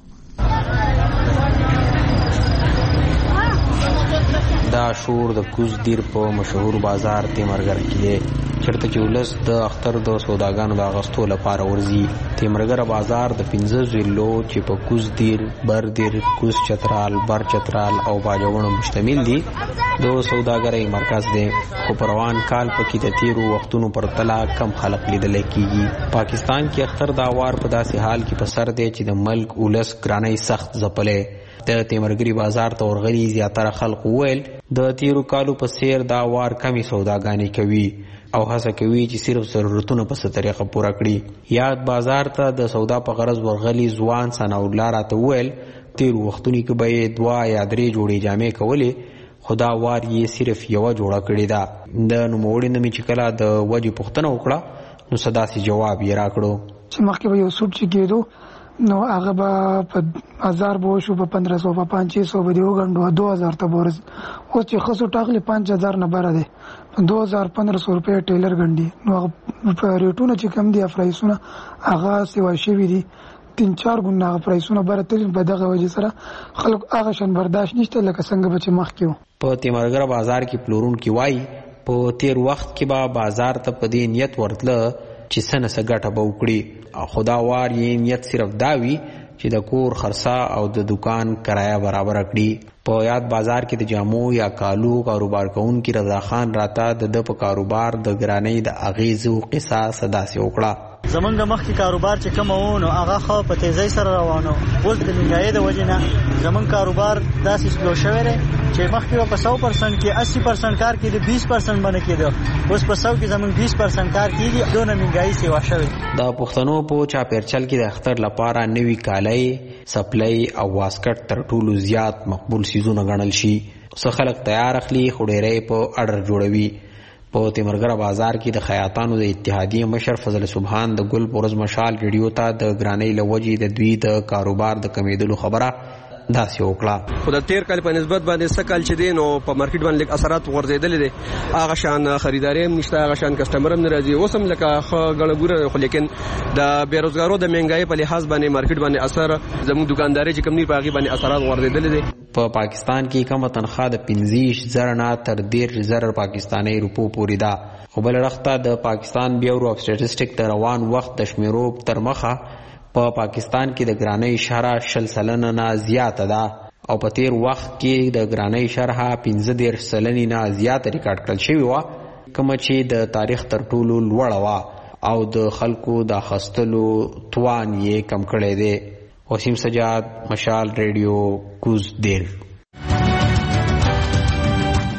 دا شور د کوز دیر په مشهور بازار تیمرګر کې دی چرته چې ولس د اختر د سوداګانو د اغستو لپاره ورزي. تیمرګر بازار د پنځه ضلعو چې په کوز دیر، بر دیر، کوز چترال، بر چترال او باجوړ مشتمل دي د سوداګرۍ مرکز دی. خو په روان کال په کې د تیرو وختونو پر تلا کم خلک لیدل کیږي. پاکستان کې اختر دا وار په داسې حال کې په سر دی چې د ملک ولس ګرانۍ سخت ځپلې. د تیمرګری بازار ته ورغلي زیاتره خلک وویل د تیرو کالو په سیر دا وار کمی سوداګانې کوي او هڅه کوي چې صرف ضرورتونه په څه طریقه پوره کړي. یاد بازار ته د سودا په غرض ورغلي ځوان ثناءالله راته وویل تیرو وختونو کې به یې دوه یا درې جوړې جامې کولې خو دا وار یې صرف یوه جوړه کړې ده. د نوموړي نه مې چې کله د وجې پوښتنه وکړه نو څه داسې جواب یې راکړو چې مخکې به یو سوټ چې کېدو نو هغه به په هزار به شو په پندرہ سو په پانچ سو به دی وګڼو دو هزار ته ورس. اوس چې خصو ټاکلي پانچ هزار نه بره دی دو هزار پندرہ سو روپے ټیلر ګڼي. نو هغه ریټونه چې کم دي افرایسونه هغه سیوا شوی دي تین چار ګونه هغه پرایسونه بره تل په دغه وجه سره خلک هغه شن برداشت نشته لکه څنګه به چې مخ کېو. په تیمرګر بازار کې پلورون کې وای په تیر وخت کې به بازار ته په دې نیت ورتله چې سنه سګټه به وکړي. خدا وار یې نیت صرف داوی چې د کور خرڅا او د دکان کرایه برابر کړي. په یاد بازار کې د جامو یا کالو کاروبار کوونکي رضا خان راته د د په کاروبار د ګرانۍ د اغیزو قصه صدا سي وکړه. زمونږ د مخکې کاروبار چې کوم و نو هغه خو په تیزی سره روانو. اوس د مهنګای د وجې نه زمونږ کاروبار داسې سلو شوی دی چې مخکې په سو پرسنټ کې اسی پرسنټ کار کې د بیس پرسنټ باندې کېده اوس په سو کې زمونږ بیس پرسنټ کار کېږي. دونه مهنګای سیوا شوی. د پښتنو په چاپیرچل کې د اختر لپاره نوي کالای، سپلای او واسکټ تر ټولو زیات مقبول سیزونه ګڼل شي. څه خلک تیار اخلي خو ډېری په اډر جوړوي. په تیمرګر بازار کې د خیاطانو د اتحادیې مشر فضل سبحان د ګل پورز مشال ریډیو ته د ګرانۍ لوجې د دوی د کاروبار د کمیدلو خبره داسې وکړه. خو د تیر کال په نسبت باندې څه کال چې دی نو په مارکیټ باندې لږ اثرات غورځېدلې دي. هغه شان خریداري هم نشته، هغه شان کسټمر هم نه راځي. اوس هم لکه ښه ګڼه ګوره خو لیکن د بېروزګارو د مهنګایۍ په لحاظ باندې مارکیټ باندې اثر زموږ دکانداري چې کوم نه په هغې باندې اثرات غورځېدلې دي. په پاکستان کې کمه تنخواه د پنځه زره نه تر دېرش زره پاکستاني روپو پورې ده. خو بل رخته د پاکستان بیورو اف سټیټسټیک د روان وخت د شمیرو تر مخه په پاکستان کې د ګرانۍ شرح شل سلنه نه زیاته ده او په تیر وخت کې د ګرانۍ شرح پنځه دېرش سلنې نه زیاته ریکارډ کړل شوې وه کومه چې د تاریخ تر ټولو لوړه وه او د خلکو د اخیستلو توان یې کم کړی دی. وسیم سجاد، مشال ریډیو، کوز دیر.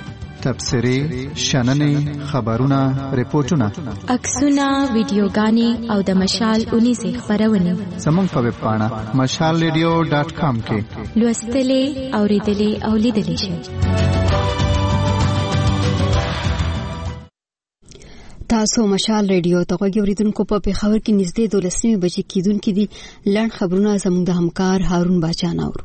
تبصرې شننې خبرونه ریپورتونه عکسونه ویډیوګانې او د مشال اونیزه خبرونه زموږ په ویب پاڼه مشال ریډیو ډاټ کام کې لوستلې اوریدلې او لیدلې شئ. تاسو مشال ریډیو ته غوږی اوریدونکو په پیښور کې نږدې دولسمې بجې کېدونکې دي. لړ خبرونه زموږ د همکار هارون باچا نور.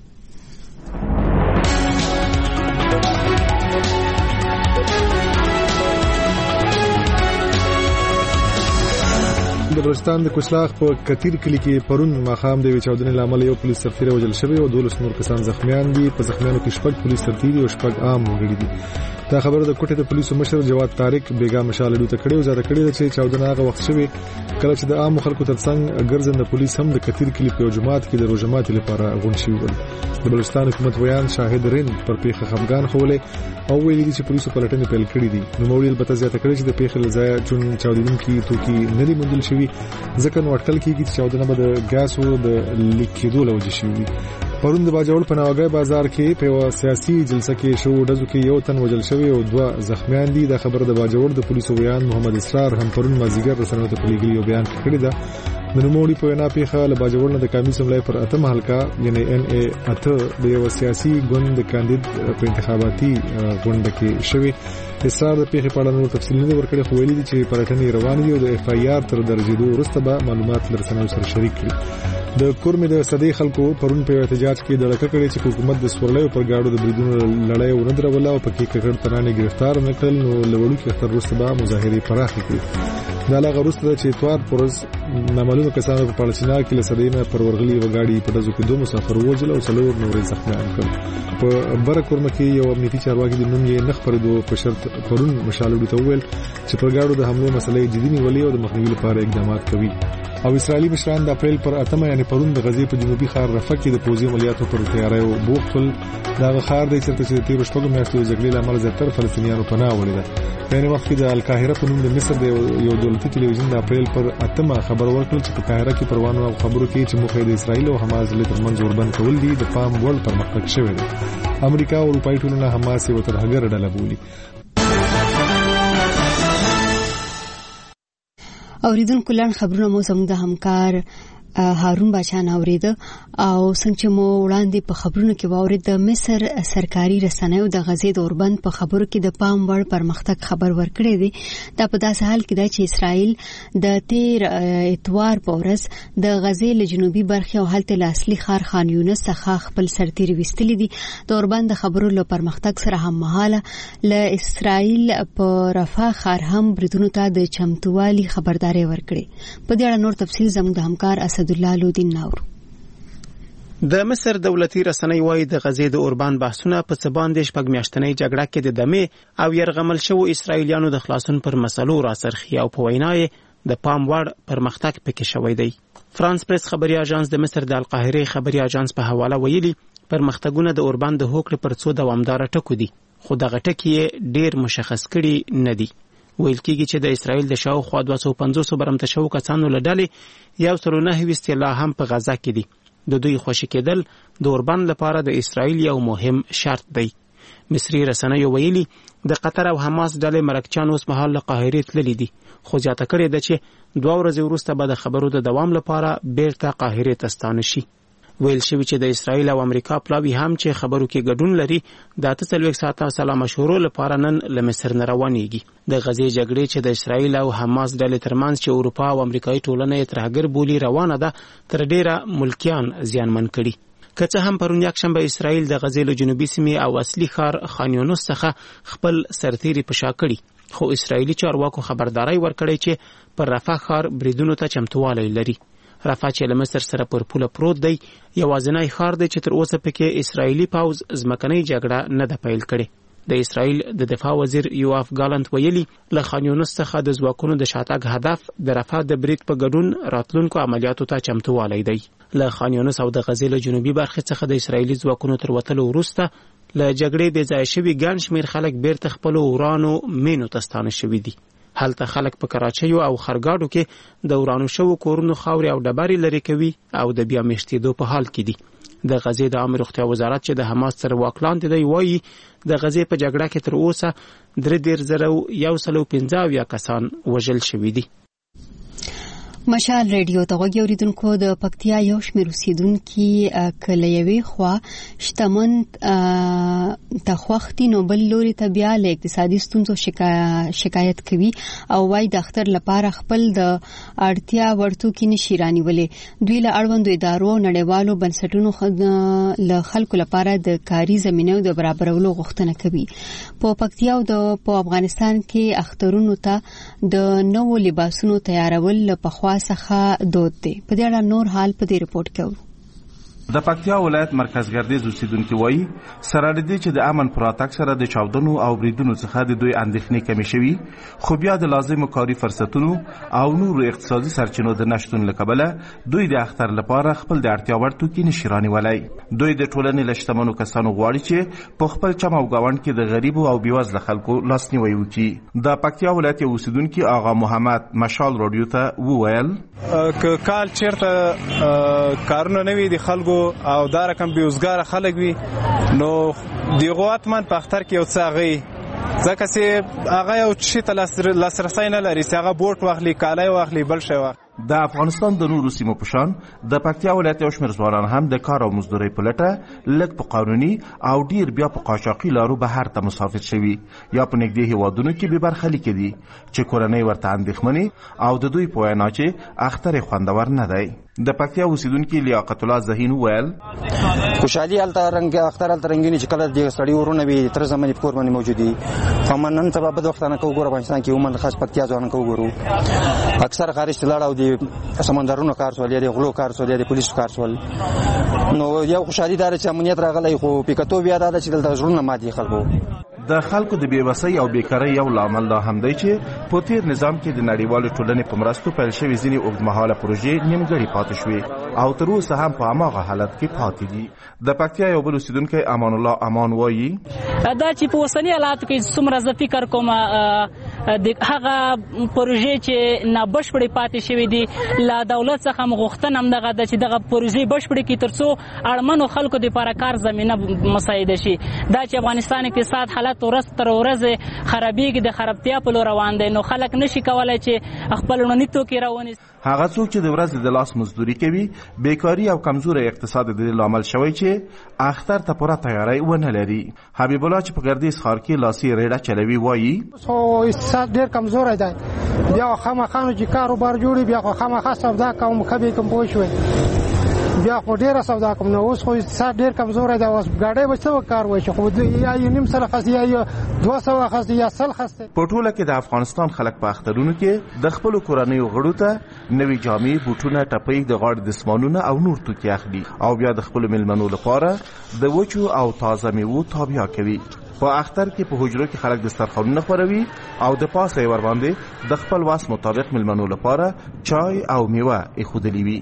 د بلوچستان د کوچلاخ په کتیر کلی کې پرون ماخام د چاودنې لامل یو پولیس سرتیر وژل شوی او دولس نور کسان زخمیان دي. په زخمیانو کې شپږ پولیس سرتیر او شپږ عام وګړي دي. دا خبره د کوټې د پولیسو مشر جواد طارق بیګا مشال ډیو ته کړي او زیاته کړي چې چاودنه هغه وخت شوی کله چې د عام خلکو ترڅنګ ګرځنده پولیس هم د کتیر کلی په جماعت کې د روزمات لپاره غونډ شوی ول. د بلوچستان حکومت ویان شاهد رین پر پیښه خفګان خولې او ویلي دي چې پولیسو پلټنې پیل کړې دي. نو موړي البته زیاته کړي چې د پیښې لځای چون چاودنونکي توکي نه دي موندل شوی ځکه نو اټکل کیږي چې چاودنه به د ګاسو د لیکېدو لوجه شوی. پرون د باجوړ په ناوګي بازار کې په سیاسي جلسه کې شو ډزو کې یو تن وژل شوی او دوه زخمیان دي. دا خبره د باجوړ د پولیسو ویان محمد اسرار هم پرون مازیګر رسنیو ته پلیګلی او بیان کړی دا. د نوموړي په وینا پیښه له باجوړ نه د کامی سملای پر اتم حلقه یعنی ان ای اته د یو سیاسي ګوند د کاندید په انتخاباتي غونډه کې شوی. اسرار د پیښې په اړه نور تفصیل نه ورکړي خو ویلي دي چې پرټنې روان دي او د اف آی آر تر درجه دوه وروسته به معلومات لرسنیو سره شریک کړي. د کورمې د صدې خلکو پرون په احتجاج کې د لکه کړي چې حکومت د سورلۍ پر گاډو د بریدونو لړۍ و نه دروله او پکې ککړ ترانه گرفتار نکړل نو لوړو کې اختر وروسته به مظاهره پراخه کړي. دا لا غوښته چې اتوار پرز نامعلومه کسانو په پالچینا کې لسدینه پر ورغلي وګاډي په دزو کې دوه مسافر وژل او څلور نورې زخمیان کړل. په بره کورمه کې یو امنیتي چارواکي د نوم یې نخ پردو په شرط پرون مشالوړي ته وویل چې پر گاډو د حمله مسلې جدي نیولې او د مخنیوي لپاره اقدامات کوي. او اسرائیلي مشران د اپریل پر اتمه یعنی پرون د غزې په جنوبي ښار رفح کې د پوځي عملیاتو پر تیاری او بوختل دا ښار د چرته چې د تیر شپږو میاشتو جګړې لامل زیاتره فلسطینیانو پناه وړي ده. په یوه وخت کې د القاهره په نوم د مصر د یو دولتي ټلویزیون د اپریل پر اتمه خبر ورکړ چې په قاهره کې پروانو او خبرو کې چې موخه د اسرائیل او حماس له ترمنځ اوربند کول دي د پام وړ پرمختګ شوی دی. امریکا او اروپایي ټولنه حماس یو ترهګر ډله بولي. اوریدونکو لړ خبرونه مو زموږ د همکار هارون باچا ناورید او څنګه چې مو وړاندې په خبرونو کې واورید د مصر سرکاري رسنیو د غزې د اوربند په خبرو کې د پام وړ پرمختګ خبر ورکړی دی. دا په داسې حال کې دی چې اسرائیل د تیر اتوار په ورځ د غزې له جنوبي برخې او هلته له اصلي ښار خان یونس څخه خپل سرتیري ویستلي دي. د اوربند د خبرو له پرمختګ سره هم مهاله له اسرائیل په رفح ښار هم بریدونو ته د چمتووالي خبرداري ورکړي. په دې اړه نور تفصیل زموږ د همکار اسد الله لودین نور. د مصر دولتي رسنۍ وايي د غزې د اوربان بحثونه په څه باندې شپږ میاشتنۍ جګړه کې د دمې او يرغمل شوو اسرایلیانو د خلاصون پر مسلو راڅرخي او په وینا یې د پام وړ پرمختګ پکې شوی دی. فرانس پریس خبري اژانس د مصر د القاهره خبري اژانس په حواله ویلي پرمختګونه د اوربان د هوکړې پر څو دوامدار ټکو دي خو دغه ټکي ډیر مشخص کړي نه دي. ویل کېږي چې د اسرائیل د شاوخوا دوه سوه پنځوس برمته شوو کسانو له ډلې یو سل او نهه ویشت لا هم په غزه کې دي. د دوی خوشي کېدل د اوربان لپاره د اسرائیل یو مهم شرط دی. مصري رسنیو ویلي د قطر او حماس ډلې مرکچان اوس مهال له قاهرې تللي دي خو زیاته کړې ده چې دوه ورځې وروسته به د خبرو د دوام لپاره بیرته قاهرې ته ستانه شي. ویل شوی چې د اسرائیل او امریکا پلاوی هم چې خبرو کې ګډون لري د اته څلوېښت ساعته سلا مشورو لپاره نن له مصر نه روانېږي. د غزې جګړې چې د اسرائیل او حماس ډلې ترمنځ چې اروپا او امریکایي ټولنه یې ترهګر بولي روانه ده تر ډیره ملکیان زیانمن کړي. که څه هم پرون یکشنبه اسرائیل د غزې له جنوبي سیمې او اصلي ښار خان یونس څخه خپل سرتیري په شا کړي خو اسرائیلي چارواکو خبرداري ورکړې چې پر رفح ښار بریدونو ته چمتووالی لري. رفح چې له مصر سره پر پوله پروت دی یوازینی ښار دی چې تر اوسه پکې اسرائیلي پوځ ځمکنۍ جګړه نه ده پیل کړې. د اسرائیل د دفاع وزیر یوآف ګالنت ویلي له خان یونس څخه د ځواکونو د شاتګ هدف د رفح د برید په ګډون راتلونکو عملیاتو ته چمتووالی دی. له خان یونس او د غزې له جنوبي برخې څخه د اسرائیلي ځواکونو تر وتلو وروسته له جګړې بې ځایه شوي ګڼ شمېر خلک بیرته خپلو ورانو مینو ته ستانه شوي دي. هلته خلک په کراچیو او خرګاډو کې د ورانو شوو کورونو خاورې او ډبرې لرې کوي او د بیا میشتېدو په حال کې دي. د غزې د عامه روغتیا وزارت چې د حماس سره واک لاندې دی وایي د غزې په جګړه کې تر اوسه درې دېرش زره یو سل او پنځه اویا کسان وژل شوي دي. مشال ریډیو ته غوږی اوریدونکو د پکتیا یو شمېر اوسیدونکي کله یوې خوا شتمن تخوختي نو بل لوري ته بیا له اقتصادي ستونزو شکایت کوي او وايي د اختر لپاره خپل د اړتیا ورتوکي نشي رانیولې. دوی له اړوندو ادارو او نړیوالو بنسټونو له خلکو لپاره د کاري زمینو د برابرولو غوښتنه کوي. په پکتیا او د په افغانستان کې اخترونو ته د نوو لباسونو تیارول په خوا څخه دود دی. په دې اړه نور حال په دې رپورت کې وو. د پکتیا ولایت مرکز ګردیز اوسیدونکي وایي سره لدې چې د امن پراتګ سره د چاودنو او بریدونو څخه د دوی اندېښنې کمې شوي، خو بیا د لازمو کاري فرصتونو او نورو اقتصادي سرچینو د نشتون له کبله دوی د اختر لپاره خپل د اړتیا وړ توکي نشي رانیولی. دوی د ټولنې له شتمنو کسانو غواړي چې په خپل چم او ګاونډ کې د غریبو او بېوزله خلکو لاسنیوی وکړي. د پکتیا ولایت یو اوسیدونکي آغا محمد مشال راډیو ته وویل که کال چیرته کارونه نه وي د خلکو او دا رقم بیوزګار خلک وي نو دیغه اتمن په اختر کې یو څه غي ځکه چې هغه یو شي ته لاسرسی نه لري چې هغه بوټ واخلي کالی واخلي بل شی واخلي. د افغانستان د نورو سیمو په شان د پکتیا ولایت یو شمېر ځوانان هم د کار او مزدورۍ په لټه لږ په قانوني او ډیر بیا په قاچاقي لارو بهر ته مسافر شوي یا په نږدې هیوادونو کې بې برخلیکه دي چې کورنۍ ورته اندېښمنې او د دوی په وینا چې اختر خوندور نه دی. د پکتیا اوسیدونکي لیاقت الله ذهین وویل خوشحالي هلته رنګ اختر هلته رنګینې چې کله د سړي ورونه وي تر زمانې په کور باندې موجود دي. خو من نن سبا بد وختانه که وګوره افغانستان کې عموما خاص پکتیا ځوانان که وګورو اکثر خارج ته لاړه او د سمندرونو کار سول یا د غلو کار سول یا د پولیسو کار سول نو یو خوشحالي داره چې امنیت راغلی خو پیکتو بیا دا ده چې دلته زړونه ماتي خلکو. د خلکو د بیوسۍ او بیکارۍ یو لامل دا هم دی چې په تیر نظام کې د نړیوالو ټولنې په مرستو پیل شوې ځینې اوږدمهاله پروژې نیمګړې پاتې شوې او تر اوسه هم په هماغه حالت کې پاتې دي. د پکتیا یو بل اوسیدونکی امان الله امان وایي دا چې په اوسني حالاتو کې څومره زه فکر کوم د هغه پروژې چې نابشپړې پاتې شوې دي له دولت څخه م غوښتنه همدغه ده چې دغه پروژې بشپړې کړي تر څو اړمنو خلکو دپاره کار زمینه مساعده شي. دا چې افغانستان اقتصاد حالت ورځ تر ورځې خرابېږي د خرابتیا په لور روان دی نو خلک نشي کولی چې خپل لومړني توکي راونیسي. هغه څوک چې د ورځې د لاس مزدوري کوي بیکاري او کمزوری اقتصاد د دې لامل شوی چې اختر ته پوره تیاری ونه لري. حبیب الله چې په ګردیز ښار کې لاسي ریډه چلوي وایي اقتصاد ډېر کمزوری دی بیا خامخا نو چې کاروبار جوړي بیا خو خامخا سودا کوم کبي کوم پوه شوی بیا خو ډېره سودا کوم نو اوس خو اقتصاد ډېر کمزوری دی اوس ګاډۍ به څه کار وایي خو یا یو نیم سل خسي یا دوه سوه خسي یا سل خسي. په ټوله کې د افغانستان خلک په اخترونو کې د خپلو کورنیو غړو ته نوې جامې بوټونه ټپۍ د غاړې دسمالونه او نور توکي اخلي او بیا د خپلو میلمنو لپاره د وچو او تازه میوو تابیا کوي. په اختر کې په حجرو کې خلک دسترخوانونه خوروي او د پاسه یې ورباندې د خپل واس مطابق میلمنو لپاره چای او میوه ایښودلي وي.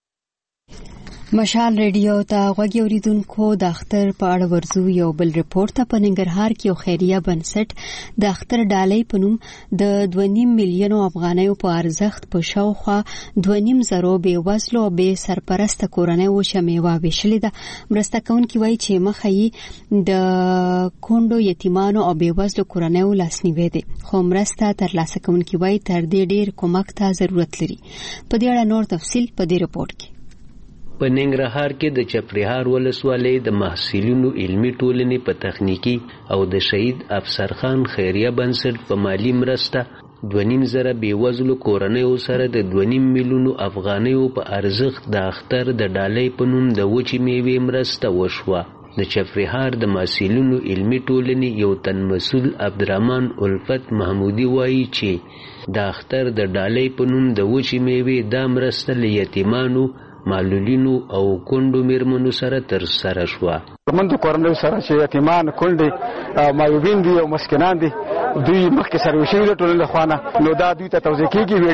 مشال ریډیو ته غوږی اوریدونکو د اختر په اړه ورزو یو بل رپورت ته. په ننګرهار کې یو خیریه بنسټ د اختر ډالۍ په نوم د دوه نیم میلیونو افغانیو په ارزښت په شاوخوا دوه نیم زرو بې وزلو او بې سرپرسته کورنیو وچه میوه ویشلې ده. مرسته کوونکي وایي چې مخه یې د کونډو یتیمانو او بې وزلو کورنیو لاسنیوی دی خو مرسته ترلاسه کوونکي وایي تر دې ډېر کومک ته ضرورت لري. په دې اړه نور تفصیل په دې رپورت کې. په ننګرهار کې د چپریهار ولسوالۍ د محصلینو علمي ټولنې په تخنیکی او د شهید افسر خان خیریه بنسټ په مالی مرسته دوه نیم زره بېوزلو کورنیو سره د دوه نیم میلیونو افغانیو په ارزښت د اختر د ډالۍ په نوم د وچې میوې مرسته وشوه. د چپریهار د محصلینو علمي ټولنې یو تن مسؤل عبدالرحمن الفت محمودي وایي چې د اختر د ډالۍ په نوم د وچې میوې دا مرسته له یتیمانو معلولینو او کونډو میرمنو سره تر سره شوه. زموږ د کورنیو سره چې یتیمان کونډې معیوبین دي او مسکینان دي دوی مخکې سروي شوي د ټولنې له خوا نه نو دا دوی ته توضیح کېږي ویډیا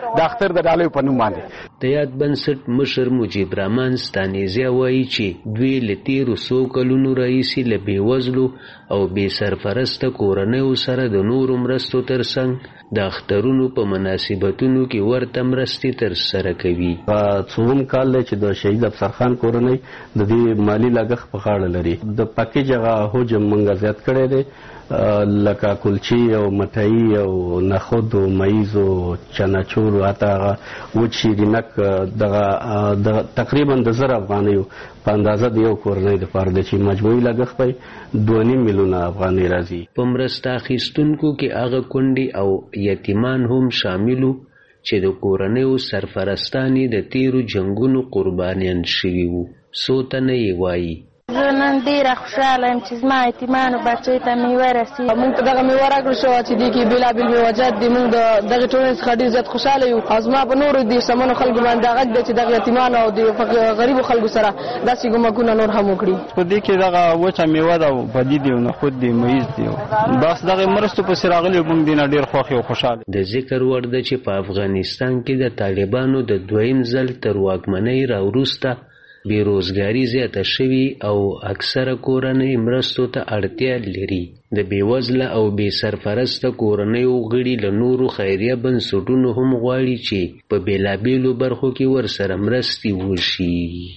د اختر د ډالۍ په نوم باندې. د یاد بنسټ مشر مجيب رحمان ستانیزیا وایي چې دوی له تیرو څو کلونو راهیسې له بېوزلو او بې سرپرسته کورنیو سره د نورو مرستو ترڅنګ د اخترونو په مناسبتونو کې ورته مرستې ترسره کوي. څوم کال دی چې د شهید افسر خان کورنۍ د دې مالی لګښت په غاړه لري. د پکیج هغه حجم موږ زیات کړی دی، لکه کلچی او مټائی او نخود او مایز او چناچور او حتی هغه وچ شیرینک دغه تقریبا د زر افغانیو په اندازه د یو کورنۍ دپاره دی چې مجموعي لګښت به دوه نیم میلیونه افغانۍ راځي. په مرسته اخیستونکو کې هغه کونډې او یتیمان هم شاملو چې د کورنیو سرپرستانې د تیرو جنګونو قربانیان شوي وو. څو تنه یې وایي زه نن ډېره خوشحاله یم چې زما یتیمانو بچیو ته میوه رسېږي. موږ ته دغه میوه راکړل شوه چې دې کې بېلابېل میوهجات دي. موږ د دغې ټولنې څخه ډېر زیات خوشحاله یو او زما په نورو دې شتمنو خلکو باندې دا غږ دی چې دغه یتیمانو او د غریبو خلکو سره داسې کومکونه نور هم وکړي. په دې کې دغه وچه میوه ده او پدي دي او نخود دي مایز دي. بس دغه مرستو پسې راغلي موږ دې نه ډېر خوښ یو خوشحاله. د ذکر وړ ده چې په افغانستان کې د طالبانو د دویم ځل تر واکمنۍ راوروسته بیروزګاری زیاته شوي او اکثره کورنۍ مرستو ته اړتیا لري. د بېوزله او بې سرپرسته کورنیو غړي له نورو خیریه بنسټونو هم غواړي چې په بېلابېلو برخو کې ورسره مرستې وشي.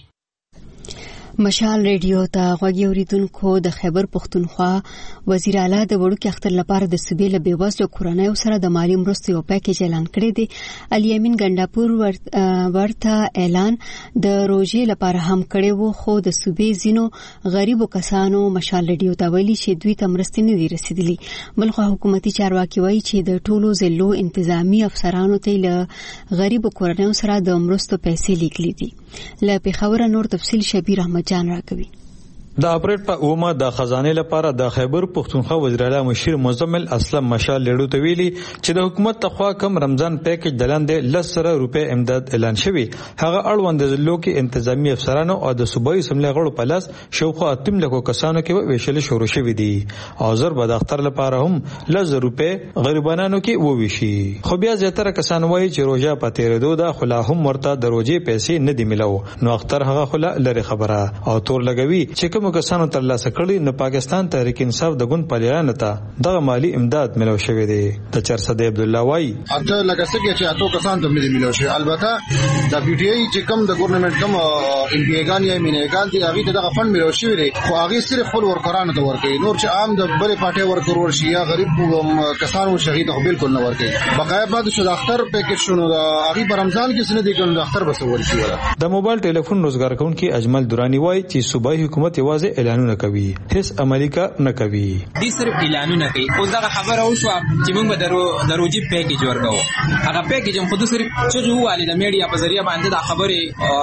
مشال ریډیو ته غوږی اوریدونکو، د خیبر پښتونخوا وزیر اعلی د وړوکي اختر لپاره د صوبې له بېوزلو کورنیو سره د مالي مرستو یو پیکیج اعلان کړی دی. علي امین ګنډاپور ورته اعلان د روژې لپاره هم کړی وو، خو د صوبې ځینو غریبو کسانو مشال ریډیو ته ویلي چې دوی ته مرستې نه دي رسیدلي. بلخو حکومتي چارواکي وایي چې د ټولو ضلعو انتظامی افسرانو ته له غریبو کورنیو سره د مرستو پیسې لیکلي دي. له پېښوره نور تفصیل شبیر احمد جان راکوي. د اپریل په اومه د خزانې لپاره د خیبر پښتونخوا وزیر اعلی مشیر مزمل اسلم مشال لیډو ته ویلي چې د حکومت لخوا کم رمضان پیکیج د لاندې لس زره روپۍ امداد اعلان شوی. هغه اړوند ضلعو کې انتظامی افسرانو او د صوبایي اسمبلۍ غړو په لاس شاوخوا اتم لکو کسانو کې ویشل شروع شوي دي. او زر به د اختر لپاره هم لس زره روپۍ غریبانو کې وویشي. خو بیا زیاتره کسان وایي چې روژه په تېرېدو ده، خو لا هم ورته د روژې پیسې نه دي میلو، نو اختر هغه خو لرې خبره او تور لګوي چې کوم کسانو ترلاسه کړي. نو پاکستان تحریک انصاف د ګوند پالیانو ته دغه مالی امداد ملو شوی دی. د چرسد عبد الله وای اته لکه څنګه چې اتو کسان ته ملي ملو شي. البته د پی ټی آی چې کوم د ګورنمنت کوم ان پی ایګان یا مینېګان دي هغه ته دغه فند ملو شوی دی، خو هغه صرف خپل ورکرانو ته ورکړي. نور چې عام د بلې پارټي ورکر ورشي یا غریب کسانو شهید خو بالکل نه ورکړي. بقایا بعد شو د اختر پیکیج شنو د هغه په رمضان کې سن دي کوم د اختر بس ورشي. د موبایل ټلیفون روزګار کونکي اجمل دورانی وای چې صوبایي حکومت یوازې اعلانونه کوي، هیڅ عملی کار نه کوي. دې صرف اعلانونه کوي. اوس دا خبره وشو چې موږ به درو دروجي پیکیج ورکو. هغه پیکیج هم خود صرف چې جوړه د میډیا په ذریعہ باندې دا خبره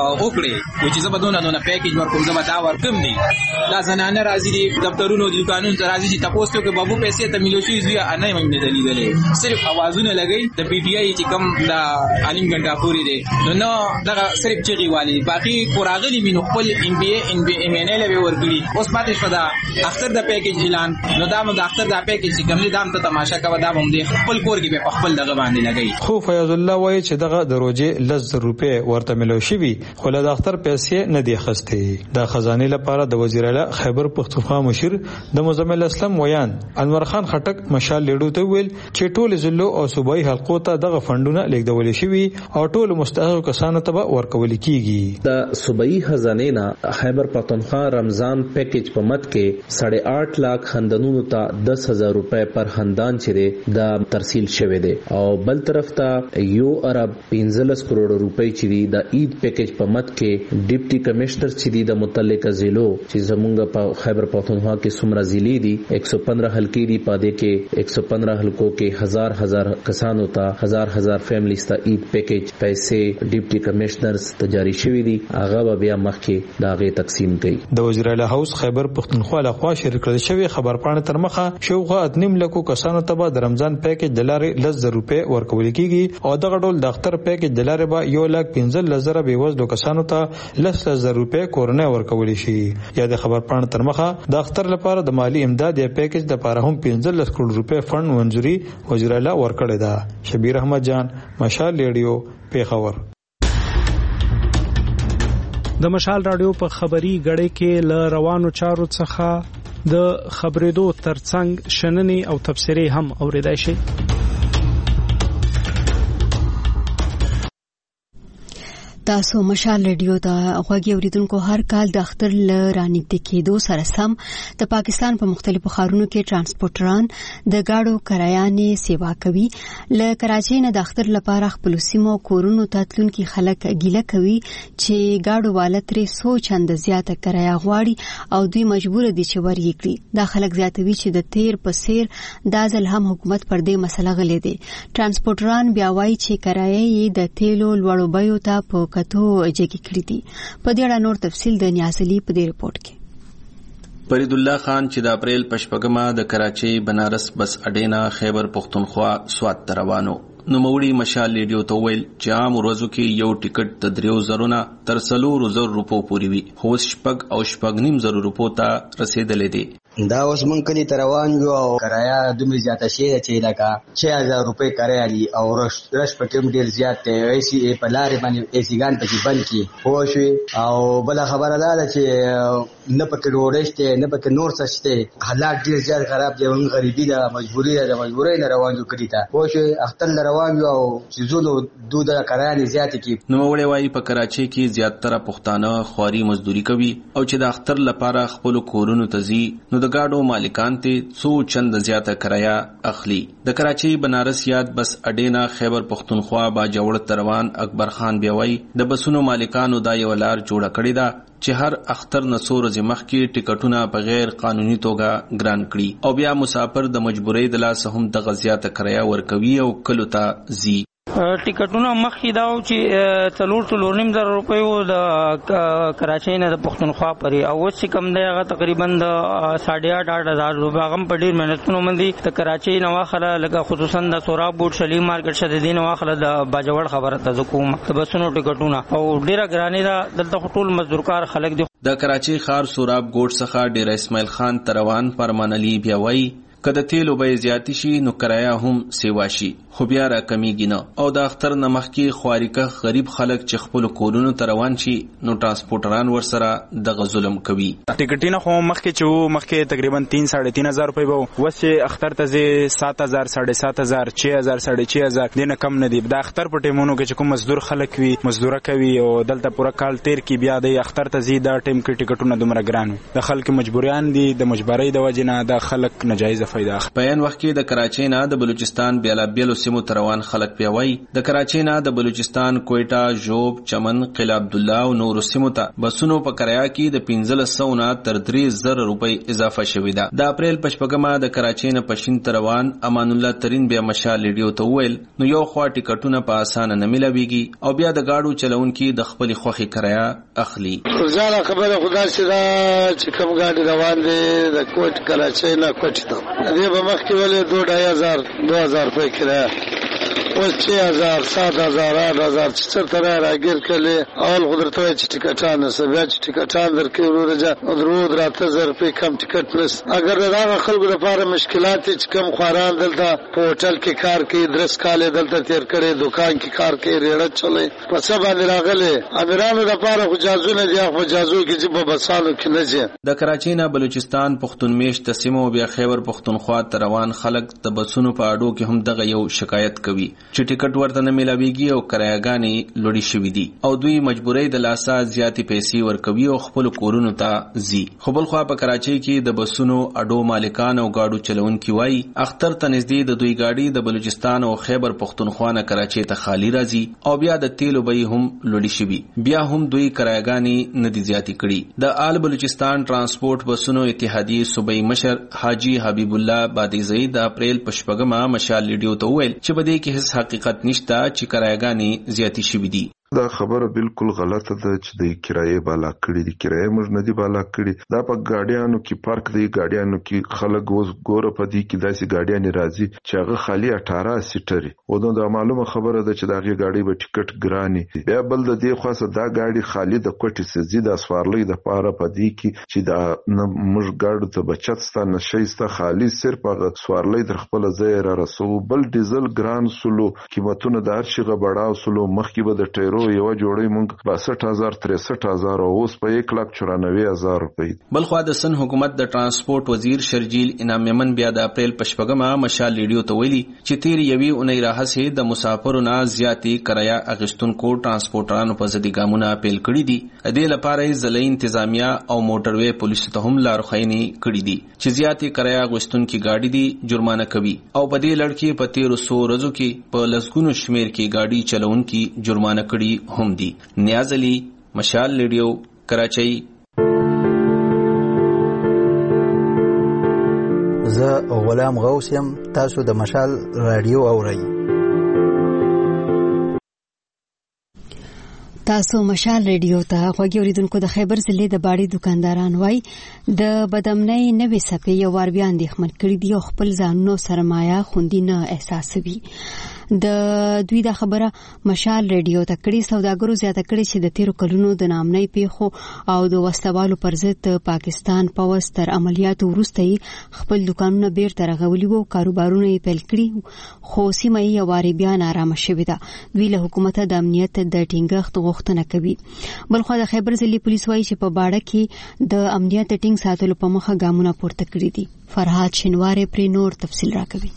وکړي چې زبدونه دونه پیکیج ورکوم زما دا ورکم دي. دا زنانه راځي دي دفترونو د قانون ته راځي چې تاسو ته بابو پیسې ته ملو شي زویا نه مې دلیدلې. صرف اوازونه لګي د پی ټی آی چې کوم دا علیم ګنډاپوري دي نو دا صرف چغي والی باقي کوراغلی مينو خپل ام بي ام بي ام ان ال به ورګړي. اوس پاتې شو دا اختر د پیکیج اعلان، نو دا مو د اختر د پیکیج چې کوم دام ته تماشا کوي دا هم د خپل کور کې په خپل دغه باندې لګي. خو فیاض الله وایي چې دغه د روزې لس روپۍ ورته ملو شوي، خو له اختر پیسې نه دی خسته. د خزانې لپاره د وزیر اعلی خیبر پښتونخوا مشیر د مزمل اسلم ویان انور خان خټک مشال لیډو ته ویل چې ټول ضلعو او صوبایي حلقو ته دغه فندونه لیږدول شوي او ټول مستحق کسانو ته ورکول کیږي. د صوبایي خزانې نه خیبر پښتونخوا رمضان پیکیج په مت کې ساڑھے آٹھ لاکھ خاندانونو ته دس هزار روپے پر خاندان چې دا ترسیل شوه دی او بل طرف ته یو ارب پنځلس کروڑ روپے چې دا عید پیکیج په مت کې ډیپټي کمشنر چې د متعلقه ضلعو چې زمونږ په خیبر پښتونخوا کې څومره ضلع دي ایک سو پندرہ حلقې دي، پدې کې ایک سو پندرہ حلقو کې هزار هزار کسانو ته هزار هزار فیملیز ته عید پیکیج پیسې ډیپټي کمشنرز ته جاری شوی دي. هغه بیا مخکې دا غي تقسیم کړي. د وزیر وجراله هاوس خیبر پښتونخوا له خوا شریک کړل شوی خبرپاڼه تر مخه شوغه اتنیم لکو کسانو ته به د رمضان پیکج د لارې لس زره روپۍ ورکول کیږي او دغه ډول د اختر پیکج د لارې به یو لک پنځه زره بېوزلو کسانو ته لس زره روپۍ کورنۍ ورکول شي. یا د خبرپاڼه تر مخه د اختر لپاره د مالی امداد یا پیکج لپاره هم پنځلس کروڑ روپۍ فند منځوري وزیراله ورکړی ده. شبیر احمد جان، مشال ریډیو، پیښور. د مشال رادیو په خبري غړې کې ل روانو چارو څخه د خبرېدو ترڅنګ شننې او تبصرې هم اوریدای شي. تاسو مشال ریډیو ته غوږی اوریدونکو هر کال د اختر ل رانږدې کېدو سره سم د پاکستان په مختلفو ښارونو کې ترانسپورټران د گاډو کرایانې سیوا کوي. ل کراچۍ نه د اختر لپاره خپل سیمو کورونو ته تلونکي خلک ګیله کوي چې گاډو والا ترې څو چنده زیاته کرایا غواړي او دوی مجبور دي چې ورکړي. دا خلک زیاتوي چې د تیر په سیر دا ځل هم حکومت پر دې مسله غلې دي. ترانسپورټران بیا وایي چې کرایې د تیلو لوړو بیو ته په کتو جګی کړی دي. په دې اړه نور تفصیل د نیازلی په دې رپورت کې. فرید الله خان چې د اپریل پشپګما د کراچۍ بنارس بس اډینا خیبر پختونخوا سوات ته روانو نو موړي مشال ریډیو ته ویل چې عام ورځو کې یو ټیکټ د دریو زرونه تر څلورو زرو روپو پورې وي خو شپږ او شپږ نیم زرو روپو ته رسیدلې دي. دا اوس مونږ کلی ته روان یو او کرایه دومره زیاته شي چې لکه چھ هزار روپۍ کرایه دي او رش رش په ټیم ډیر زیات دی. ای سی په لارې باندې ای سی ګان پکې بند کی خو شي او بل خبره ده چې نه پکې روډ شته نه پکې نور څه شته. حالات ډیر زیات خراب دي. موږ غریبي ده مجبوری ده مجبورۍ نه روان یو کلی ته خو شي اختر روان یو او چې زونو دوه کرایه زیات کی. نو وړي وايي په کراچۍ کې زیاتره پښتانه خواري مزدوري کوي او چې د اختر لپاره خپل کورونو ته ځي نو د گاډو مالکان ته څو چند زیاته کرایه اخلي. د کراچۍ بنارس یاد بس اډینا خیبر پختونخوا با جوړ تروان اکبر خان بیاوي د بسونو مالکانو دا یو لار جوړه کړی دا چې هر اختر نسور زمخ کې ټیکټونه په غیر قانوني توګه ګران کړي او بیا مسافر د مجبورۍ د لاسه هم د غزيات کرایه ورکوي او کلو ته زی. ټیکټونه مخکې دا چې څلور څلور نیم زره روپۍ وو د کراچۍ نه د پښتونخوا پرې او اوس چې کم دی هغه تقریبا د ساڑھے آٹھ آٹھ هزار روپۍ. هغه په ډېر محنتونو باندې د کراچۍ نه واخله لکه خصوصا د سوراب بوټ شلیم مارکیټ شه د دې نه واخله د باجوړ خبره ته زه کوم د بسونو ټیکټونه او ډېره ګرانې ده. دلته ټول مزدورکار خلک دي. د کراچۍ ښار سوراب ګوټ څخه ډېر اسماعیل خان تروان فرمان علي بیا وایي که د تیلو بیې زیاتې شي نو کرایه هم سیوا شي خو بیا را کمیږي نه او د اختر نه مخکې خواريکه غریب خلک چې خپل کورونو ته روان شي نو ترانسپورټران ورسره دغه ظلم کوي. ټیکټونه خو مخکې چې مخکې تقریبا تین ساڑھے تین هزار روپۍ به وس چې اختر ته زی سات هزار ساڑھے سات هزار چھ هزار ساڑھے چھ هزار دینه کم نه دی. د اختر په ټیمونو کې چې کوم مزدور خلک وي مزدوره کوي او دلته پوره کال تیر کی بیا د اختر ته زی د ټیم کې ټیکټونه دومره ګران وي. د خلک مجبوریان دي د مجبورۍ د وجې نه د خلک ناجایز فائدہ اخلي. په ان وخت کې د کراچۍ نه د بلوچستان بیلا بیلو سیمو تروان خلک پیوي د کراچۍ نه د بلوچستان کوئټه جوب چمن قلعه عبد الله او نور سیمو ته بسونو په کرایه کې د پنځه سو نه تر درې زره روپۍ اضافه شوې ده. د اپریل پشپګما د کراچۍ نه پښین تروان امان الله ترين بیا مشال ریډیو ته ویل نو یو خوا ټیکټونه په اسانه نه ملويږي او بیا د گاډو چلونکي د خپل خوخي کرایه اخلي. ځاله خبره خدا سره چې کوم گاډي روان دي د کوټ کراچۍ نه کوټ ته دې به مخکې ولې دوه ډای هزار دوه هزار روپۍ کرایه اوس چھ هزار سات هزار آٹھ هزار چې تر راګیر کړي اول قدرت وای چې ټیکټان نه بیا چې ټیکټان درکې ورته درود راته زر په کم ټیکټ پلس اگر دا خلکو لپاره مشکلات چې کم خواران دلته په هوټل کې کار کوي درس کاله دلته تیر کړي دکان کې کار کوي ریړه چلے په څه باندې راغله امیرانو لپاره خو جازونه دي خو جازو کې چې په بسالو کې نه ځي. د کراچۍ نه بلوچستان پښتون میش تسمو بیا خیبر پښتونخوا روان خلک د بسونو په اډو کې هم دغه یو شکایت کوي چې ټیکټ ورته نه ملاويږي او کرایه‌ګانې لوړې شوې دي او دوی مجبورۍ د لاسه زیاتې پیسې ورکوي او خپل کورونو ته ځي. خو بل خوا په کراچۍ کې د بسونو اډو مالکان او گاډو چلونکي وایي اختر ته نږدې د دوی گاډي د بلوچستان او خیبر پښتونخوا نه کراچۍ ته خالی راځي او بیا د تیلو بیې هم لوړې شوي بیا هم دوی کرایه‌ګانې نه دي زیاتې کړي. د آل بلوچستان ترانسپورت بسونو اتحادیې صوبایي مشر حاجی حبیب الله بادیزئی د اپریل په شپږمه مشال ریډیو ته ویل چې په دې کې هیڅ حقیقت نشته چې کرایه‌ګانې زیاتې شوې دي. دا خبره بالکل غلطه ده چې د کرایې بالا کړي دي. کرایې موږ نه دي بالا کړي. دا په ګاډیانو کې پارک دی، ګاډیانو کې خلک اوس ګوره په دې کې داسې ګاډیانې راځي چې هغه خالي اټاره سیټري او دا معلومه خبره ده چې دا غي ګاډي به ټیکټ ګراني. بیا بل د دې خاصه دا ګاډي خالي د کوټې سزي د سوارلې د پاره په دې کې چې دا موږ ګاډو ته بچت ستانه شيسته خالي صرف هغه سوارلې در خپل ځای را رسو. بل ډیزل ګران سلو قیمتونه د هر شي غبړاو سلو. مخکې به د ټیرو یو جوړې مونږ باسط هزار تریسټ هزار او اوس په یک لک چورانوي هزار روپۍ. بلخوا د سن حکومت د ترانسپورت وزیر شرجیل انعام یمن بیا د اپریل پشپګما مشال ریډیو ته ویلي چې تیر یوي اونۍ راهسې د مسافرو نه زیاتې کرایه اغشتونکو ترانسپورټرانو په ضد ګامونه اپیل کړي دي. د لپاره ضلعي انتظامیه او موټروي پولیسو ته هم لارښوونې کړي دي چې زیاتې کرایه اغشتونکي ګاډي دي جرمانه کوي او په دې لړ کې په تیرو څو ورځو کې په لسګونو شمیر کې ګاډي چلونکي جرمانه کړي هم دي. نیاز علي، مشال ریډیو، کراچۍ. زه غلام غوث یم، تاسو د مشال رادیو اورئ. تاسو مشال ریډیو ته غوږی اوریدونکو. د خیبر ضلع د باړي دکانداران وای د بدامنۍ نوې سپې یو وار بیا اندېښمن کړي دي او خپل ځانونو سرمایه خوندي نه احساسوي. د دوی دا خبره مشال ریډیو ته کړي. سوداګرو زیاته کړي چې د تیرو کلونو د نامنۍ پیښو او د وسلوالو پر ضد پاکستان پوځ تر عملیاتو وروسته خپل دکانونه بیرته رغولي وو، کاروبارونه یې پیل کړي، خو سیمه یې واري بیا نارامه شوې ده. دوی له حکومت د امنیت د ټینګښت غوښتنه کوي. بلخو د خیبر ضلع پولیس وایي چې په باړه کې د امنیت ټینګ ساتلو په مخه ګامونه پورته کړي دي. فرحات شینوارې پر نور تفصیل راکوي.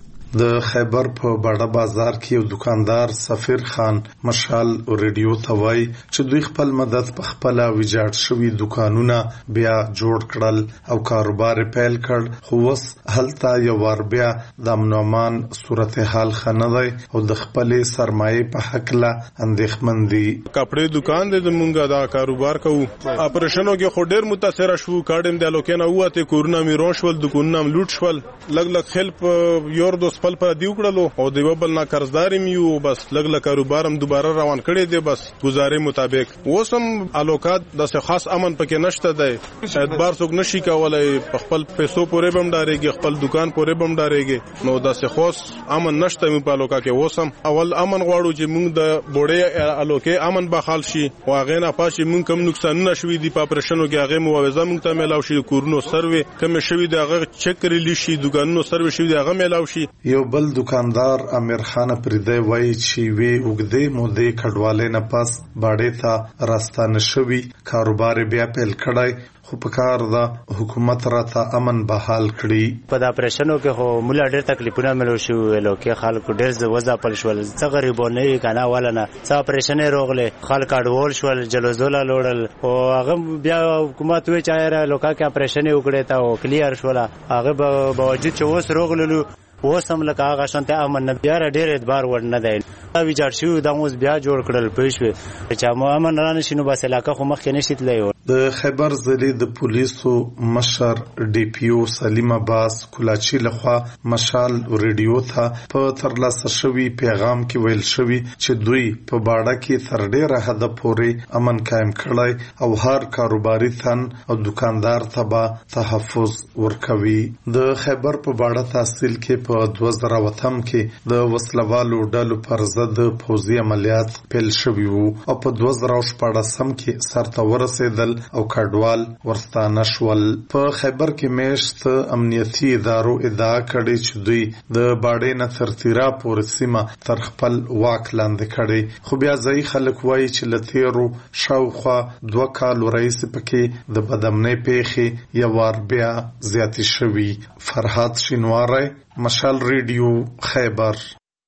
د خیبر په باډه بازار کې یو دکاندار سفیر خان مشال ریډیو ته وایي چې دوی خپل مدد په خپل ویجاړ شوي دکانونه بیا جوړ کړل او کاروبار پیل کړ، خو اوس هلته یو ور بیا د امن او امان صورتحال خنه دی او د خپل سرمایې په حق لا اندېښمن دي. کپڑے دکان دې زمونږه دا کاروبار کوو، اپریشنو کې خو ډېر متاثر شو، کارډم د لوکینه وته کورونا میرون شول، دکانونه لوټ شول، لګ لګ خلپ یور دوس خپل پر دیو کړلو او دیو بل نه قرضداري میو، بس لګ لګ کاروبارم دوباره روان کړی دی، بس گزارې مطابق. اوسم الوکات د خاص امن پکې نشته دی، اعتبار څوک نشي کولای، خپل پیسو پورې بم ډارېږي، خپل دکان پورې بم ډارېږي، نو د خاص امن نشته مې په الوکا کې. اوسم اول امن غواړو چې موږ د بوډۍ الوکې امن بحال شي او هغه نه پاشي موږ کم نقصانونه شوي دي په اپریشنو کې، هغه موازنه موږ ته ملاو شي، کورونو سروي کم شوي دي، هغه چک کړی شي، دکانونو سروي شوي دي، هغه ملاو شي. یو بل دکاندار امیر خان پردی وایي چې وی وګدې مودې کډوالې نه پس باډې ته راستانه شوي، کاروبار بیا پیل کړای، خو په کار دا حکومت راته امن بحال کړي. په دا اپریشنو کې خو مولا ډېر تکلیفونه ملو شو، لوکې خلکو ډېر وځه پل شول، څه غریبونه یې کنه ولنه څه اپریشنې روغله، خلک اډول شول، جلوزولا لوړل، او هغه بیا حکومت وی چې لوکا کې اپریشنې وکړي تا او کلیر شول، هغه به باوجود چې اوس روغللو اوس هم لکه هغه شانته امن نه بیا ډېر اعتبار ور نه دی. ویجاړ شو دا اوس بیا جوړ کړل پېښوي چې مو امن رانه شنو بس علاقه خو مخکې نشي تللی. د خیبر ضلع د پولیسو مشر ډي پی او سلیم عباس کلاچی لخوا مشال ریډیو ته په ترلاسه شوی پیغام کې ویل شوی چې دوی په باډه کې تر ډیره حد پورې امن قائم کړی او هر کاروباري تن او دکاندار ته به تحفظ ورکوي. د خیبر په باډه تحصیل کې په دوه زره وتم کې د وسلوالو ډلو پر ضد پوځي عملیات پیل شوي وو او په دوه زره شپاړسم کې سرته ورسېدل او کډوال ورستانه شول. په خیبر کې میشت امنیتي ادارو ادعا کړې چې دوی د باډې نه تر تیرا پورې سیمه تر خپل واک لاندې کړي، خو بیا ځایي خلک وایي چې له تیرو شاوخوا دوه کالو راهیسې پکې د بدامنۍ پیښې یو وار بیا زیاتې شوي. فرحات شینواری، مشال ریډیو، خیبر.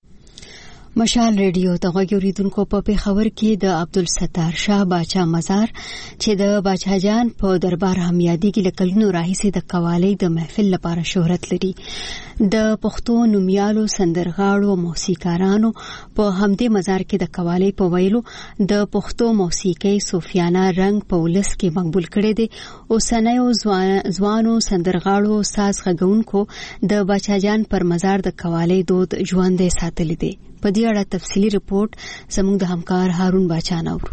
مشال ریډیو ته غوږی اوریدونکو. په پیښور کې د عبدالستار شاه باچا مزار چې د باچا جان په دربار هم یادېږي له کلونو راهیسې د قوالۍ د محفل لپاره شهرت لري. د پښتو نومیالو سندرغاړو او موسیقارانو په همدې مزار کې د قوالۍ په ویلو د پښتو موسیقۍ صوفیانه رنګ په ولس کې مقبول کړی دی. اوسنیو ځوانو سندرغاړو ساز غږونکو د باچا جان پر مزار د قوالۍ دود ژوندی ساتلی دی. په دې اړه تفصیلی رپورت زموږ د همکار هارون باچا نور.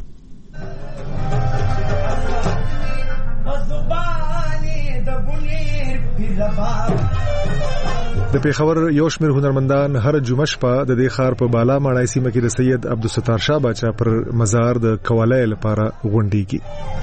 د پیښور یو شمېر هنرمندان هر جمعه شپه د دې ښار په بالا ماڼۍ سیمه کې د سید عبدالستار شاه باچا پر مزار د قوالۍ لپاره غونډېږي.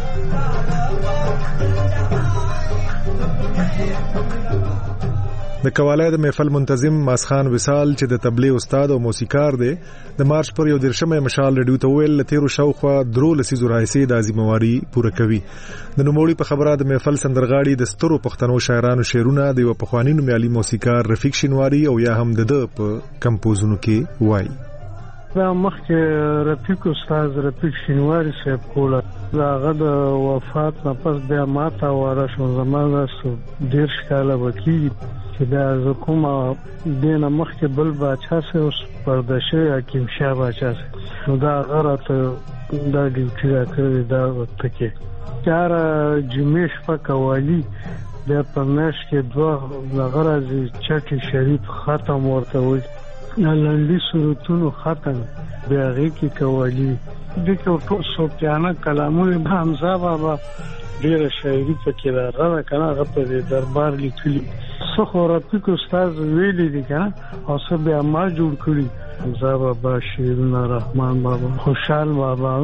د قوالۍ د محفل منتظم ماسخان وصال چې د تبلیغ استاد او موسیقار دی د مارچ پر یو درشمه مشال رډیو ته ویل تیرو شاوخوا درو لسیزو راځي د ازمواري پوره کوي. د نوموړي په خبره د محفل سندرغاړي د سترو پښتنو شاعرانو شعرونه د یو پخوانی نومیالي موسیقار رفیق شینواری او یا هم د په کمپوزونو کې وایي. دا مخکې رفیق استاد رفیق شینواری صاحب کوله هغه د وفات نه پس بیا ماته واره شو زمانه ډیر شکاله وکي چې دا زه کومه دینه مخکې بل باچا سه اوس پردشه حکیم شاه باچا سه نو دا هغه راته دا ډیوټي راکړې دا وتکې چار جمعې شپه قوالی بیا په میاشت کې دوه هغه راځي چټي شریف ختم ورته وایي لنډي صورتونو ختم بیا هغې کې قوالی دغه ټول صوفیانه کلامونه حمزه بابا ډیره شاعري پکې راغله کنه هغه په دربار لیکلي څه خو رفیق استاد ویلي دي کنه او څه بیا ما جوړ کړي حمزه بابا شیرونه رحمان بابا خوشحال بابا.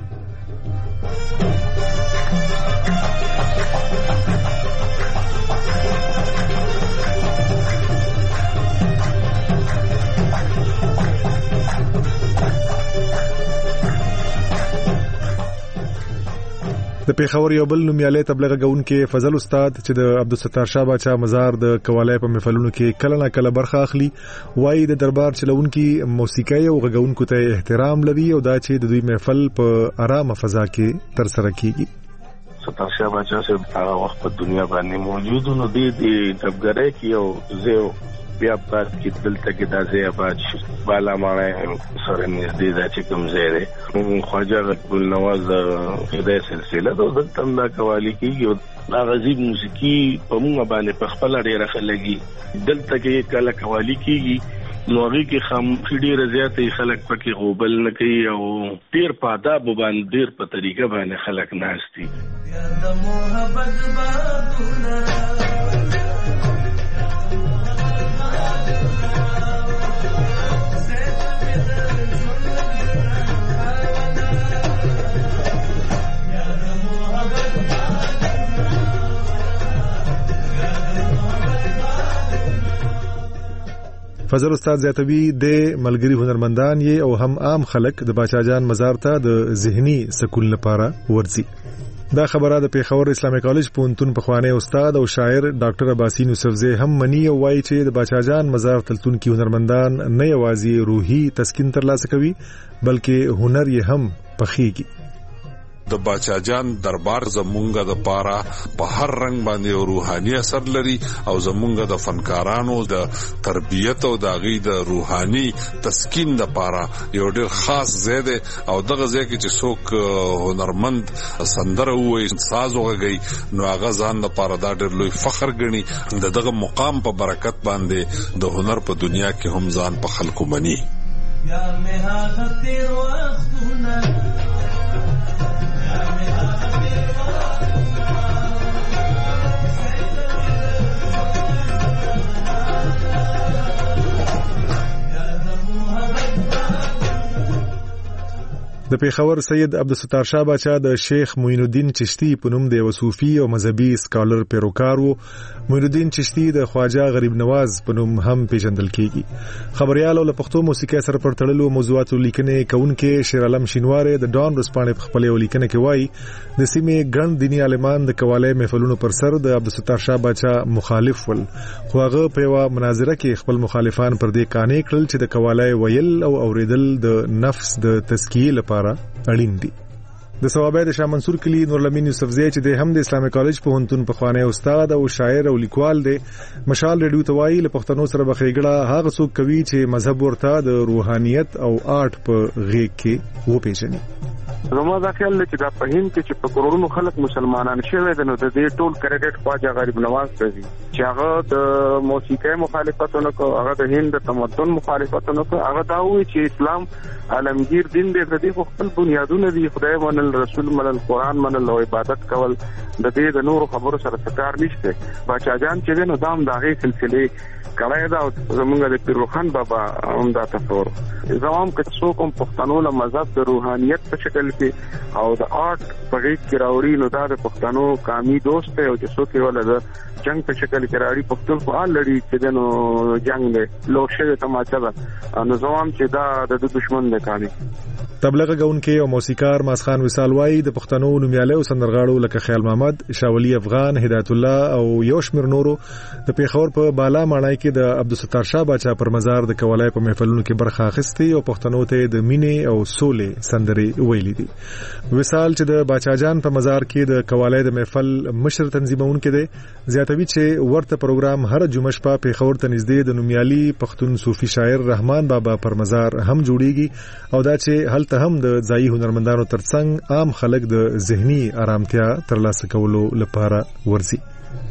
د پیښور یو بل نومیالي تبلیغ غونکي فضل استاد چې د عبدالستار شاه باچا مزار د قوالۍ په محفلونو کې کله نه کله برخه اخلي وایي د دربار چلونکي موسیقي او غږونکو ته احترام لري او دا چې د دوی محفل په آرامه فضا کې تر سره کیږي. ستار شاه باچا صاحب هغه وخت په دنیا باندې موجود نو دی د دبګرۍ کې او زه بیا پات کې دلته کې د ځای آباد شي بالا ماڼۍ سره نږدې دا چې کوم ځای دی خواجه عبدال نواز د سلسله د دلته دا قوالی کېږي دا غزیب موسیقي په موږ باندې په خپل ډېره خلګي دلته کې کله قوالی کېږي نو هغه کې خاموشي ډېره زیاتې خلک پکې غوبل نه کوي او ډېر په آداب باندې ډېر په طریقه باندې خلک ناشتي د محبت بادونه فضل استاد زیاتوی د ملګری هنرمندان یې او هم عام خلک د باچا جان مزار ته د ذهني سکون لپاره ورځي. دا خبره د پیښور اسلامي کالج پونتون پخوانی استاد او شاعر ډاکټر عباسین یوسفزی هم منی او وایي چې د باچا جان مزار تلتون کې هنرمندان نه یوازې روحي تسکین ترلاسه کوي بلکې هنر یې هم پخېږي. د باچا جان دربار زمونږه د پاره په هر رنگ باندې روحاني اثر لري او زمونږه د فنکارانو د تربیت او د غي د روحاني تسکین د پاره یو ډېر خاص ځای دی او دغه ځای کې چې څوک هنرمند سندره وایي ساز وغږي نو هغه ځان د پاره دا ډېر لوی فخر ګڼي د دغه مقام په برکت باندې د هنر په دنیا کې هم ځان په خلکو مني. یا مې هغه تیر وختونه د پیښور سید عبدالستار شاه باچا د شیخ معین الدین چشتی په نوم د صوفي او مذهبي سکالر پیروکار وو. معین الدین چشتی د خواجه غریب نواز په نوم هم پیژندل کیږي. خبريال او له پښتو موسیقي سره پرتړلو موضوعاتو لیکنې کوونکې شیر عالم شینواری د ډان رسپانې په خپل لیکنه کې وایي د سیمې ګڼ دینی عالمان د قوالۍ محفلونو پر سر د عبدالستار شاه باچا مخالف ول خو هغه په یو مناظره کې خپل مخالفان پر دې قانع کړل چې د قوالۍ ویل او اوریدل د نفس د تزکیه لپاره اړین دي. د ثوابه د شاه منصور کلی نورلمین یوسفزی چې د هم د اسلامي کالج په هنتون په خوانه استاد او شاعر او لیکوال دی مشال رډیو توای له پښتنو سره بخېګړه هغه څوک کوي چې مذهب ورته د روحانيت او آرټ په غېږ کې و پیژني. زموږ دا خیال چې دا په هند کې چې په کروڑونو خلک مسلمانان شوي دي نو د دې ټول کریډټ خواجه غریب نواز ته دي چې هغه د موسیقي مخالفتونه کو هغه د هند تمدن مخالفتونه کو هغه دا وی چې اسلام عالمگیر دین دی د دې خپل بنیادونه دي خدای منل رسول منل قران منل او عبادت کول د دې د نور خبرو سره څکار نشته بچا جان چې نو دام داغه سلسله کړای دا زمونږ د پیروخان بابا هم دا تصور زموږ کڅو کوم پښتنو له مذهب د روحانيت په شکل کې او د آرت په غیږ کې راوړي نو دا د پښتنو قومي دوست دی او چې څوک ولا د جنگ په شکل کې راوړي پښتون په ان لړۍ چې دنو جنگ دی لوشه تماچا ده نو زموږ چې دا د دشمن دی کاني تبلیغ غونکي او موسیقار ماسخان وصال وای د پښتنو نومیاله او سندرغاړو لکه خیال محمد شاولی افغان هدایت الله او یوشمیر نورو د پیښور په بالا ماڼای کې د عبدالستار شاه بچا پر مزار د کولای په محفلونو کې برخه اخیستي او پښتنو ته د مینې او سولې سندرې ویلې دي وصال چې د بچا جان په مزار کې د کولای د محفل مشر تنظیمون کې دي زیاتوي چې ورته پروګرام هر جمعه شپه پیښور ته نږدې د نومیالي پښتون صوفي شاعر رحمان بابا پر مزار هم جوړیږي او دا چې ته هم د ځایي هنرمندانو ترڅنګ عام خلک د ذهني آرامتیا ترلاسه کولو لپاره ورزي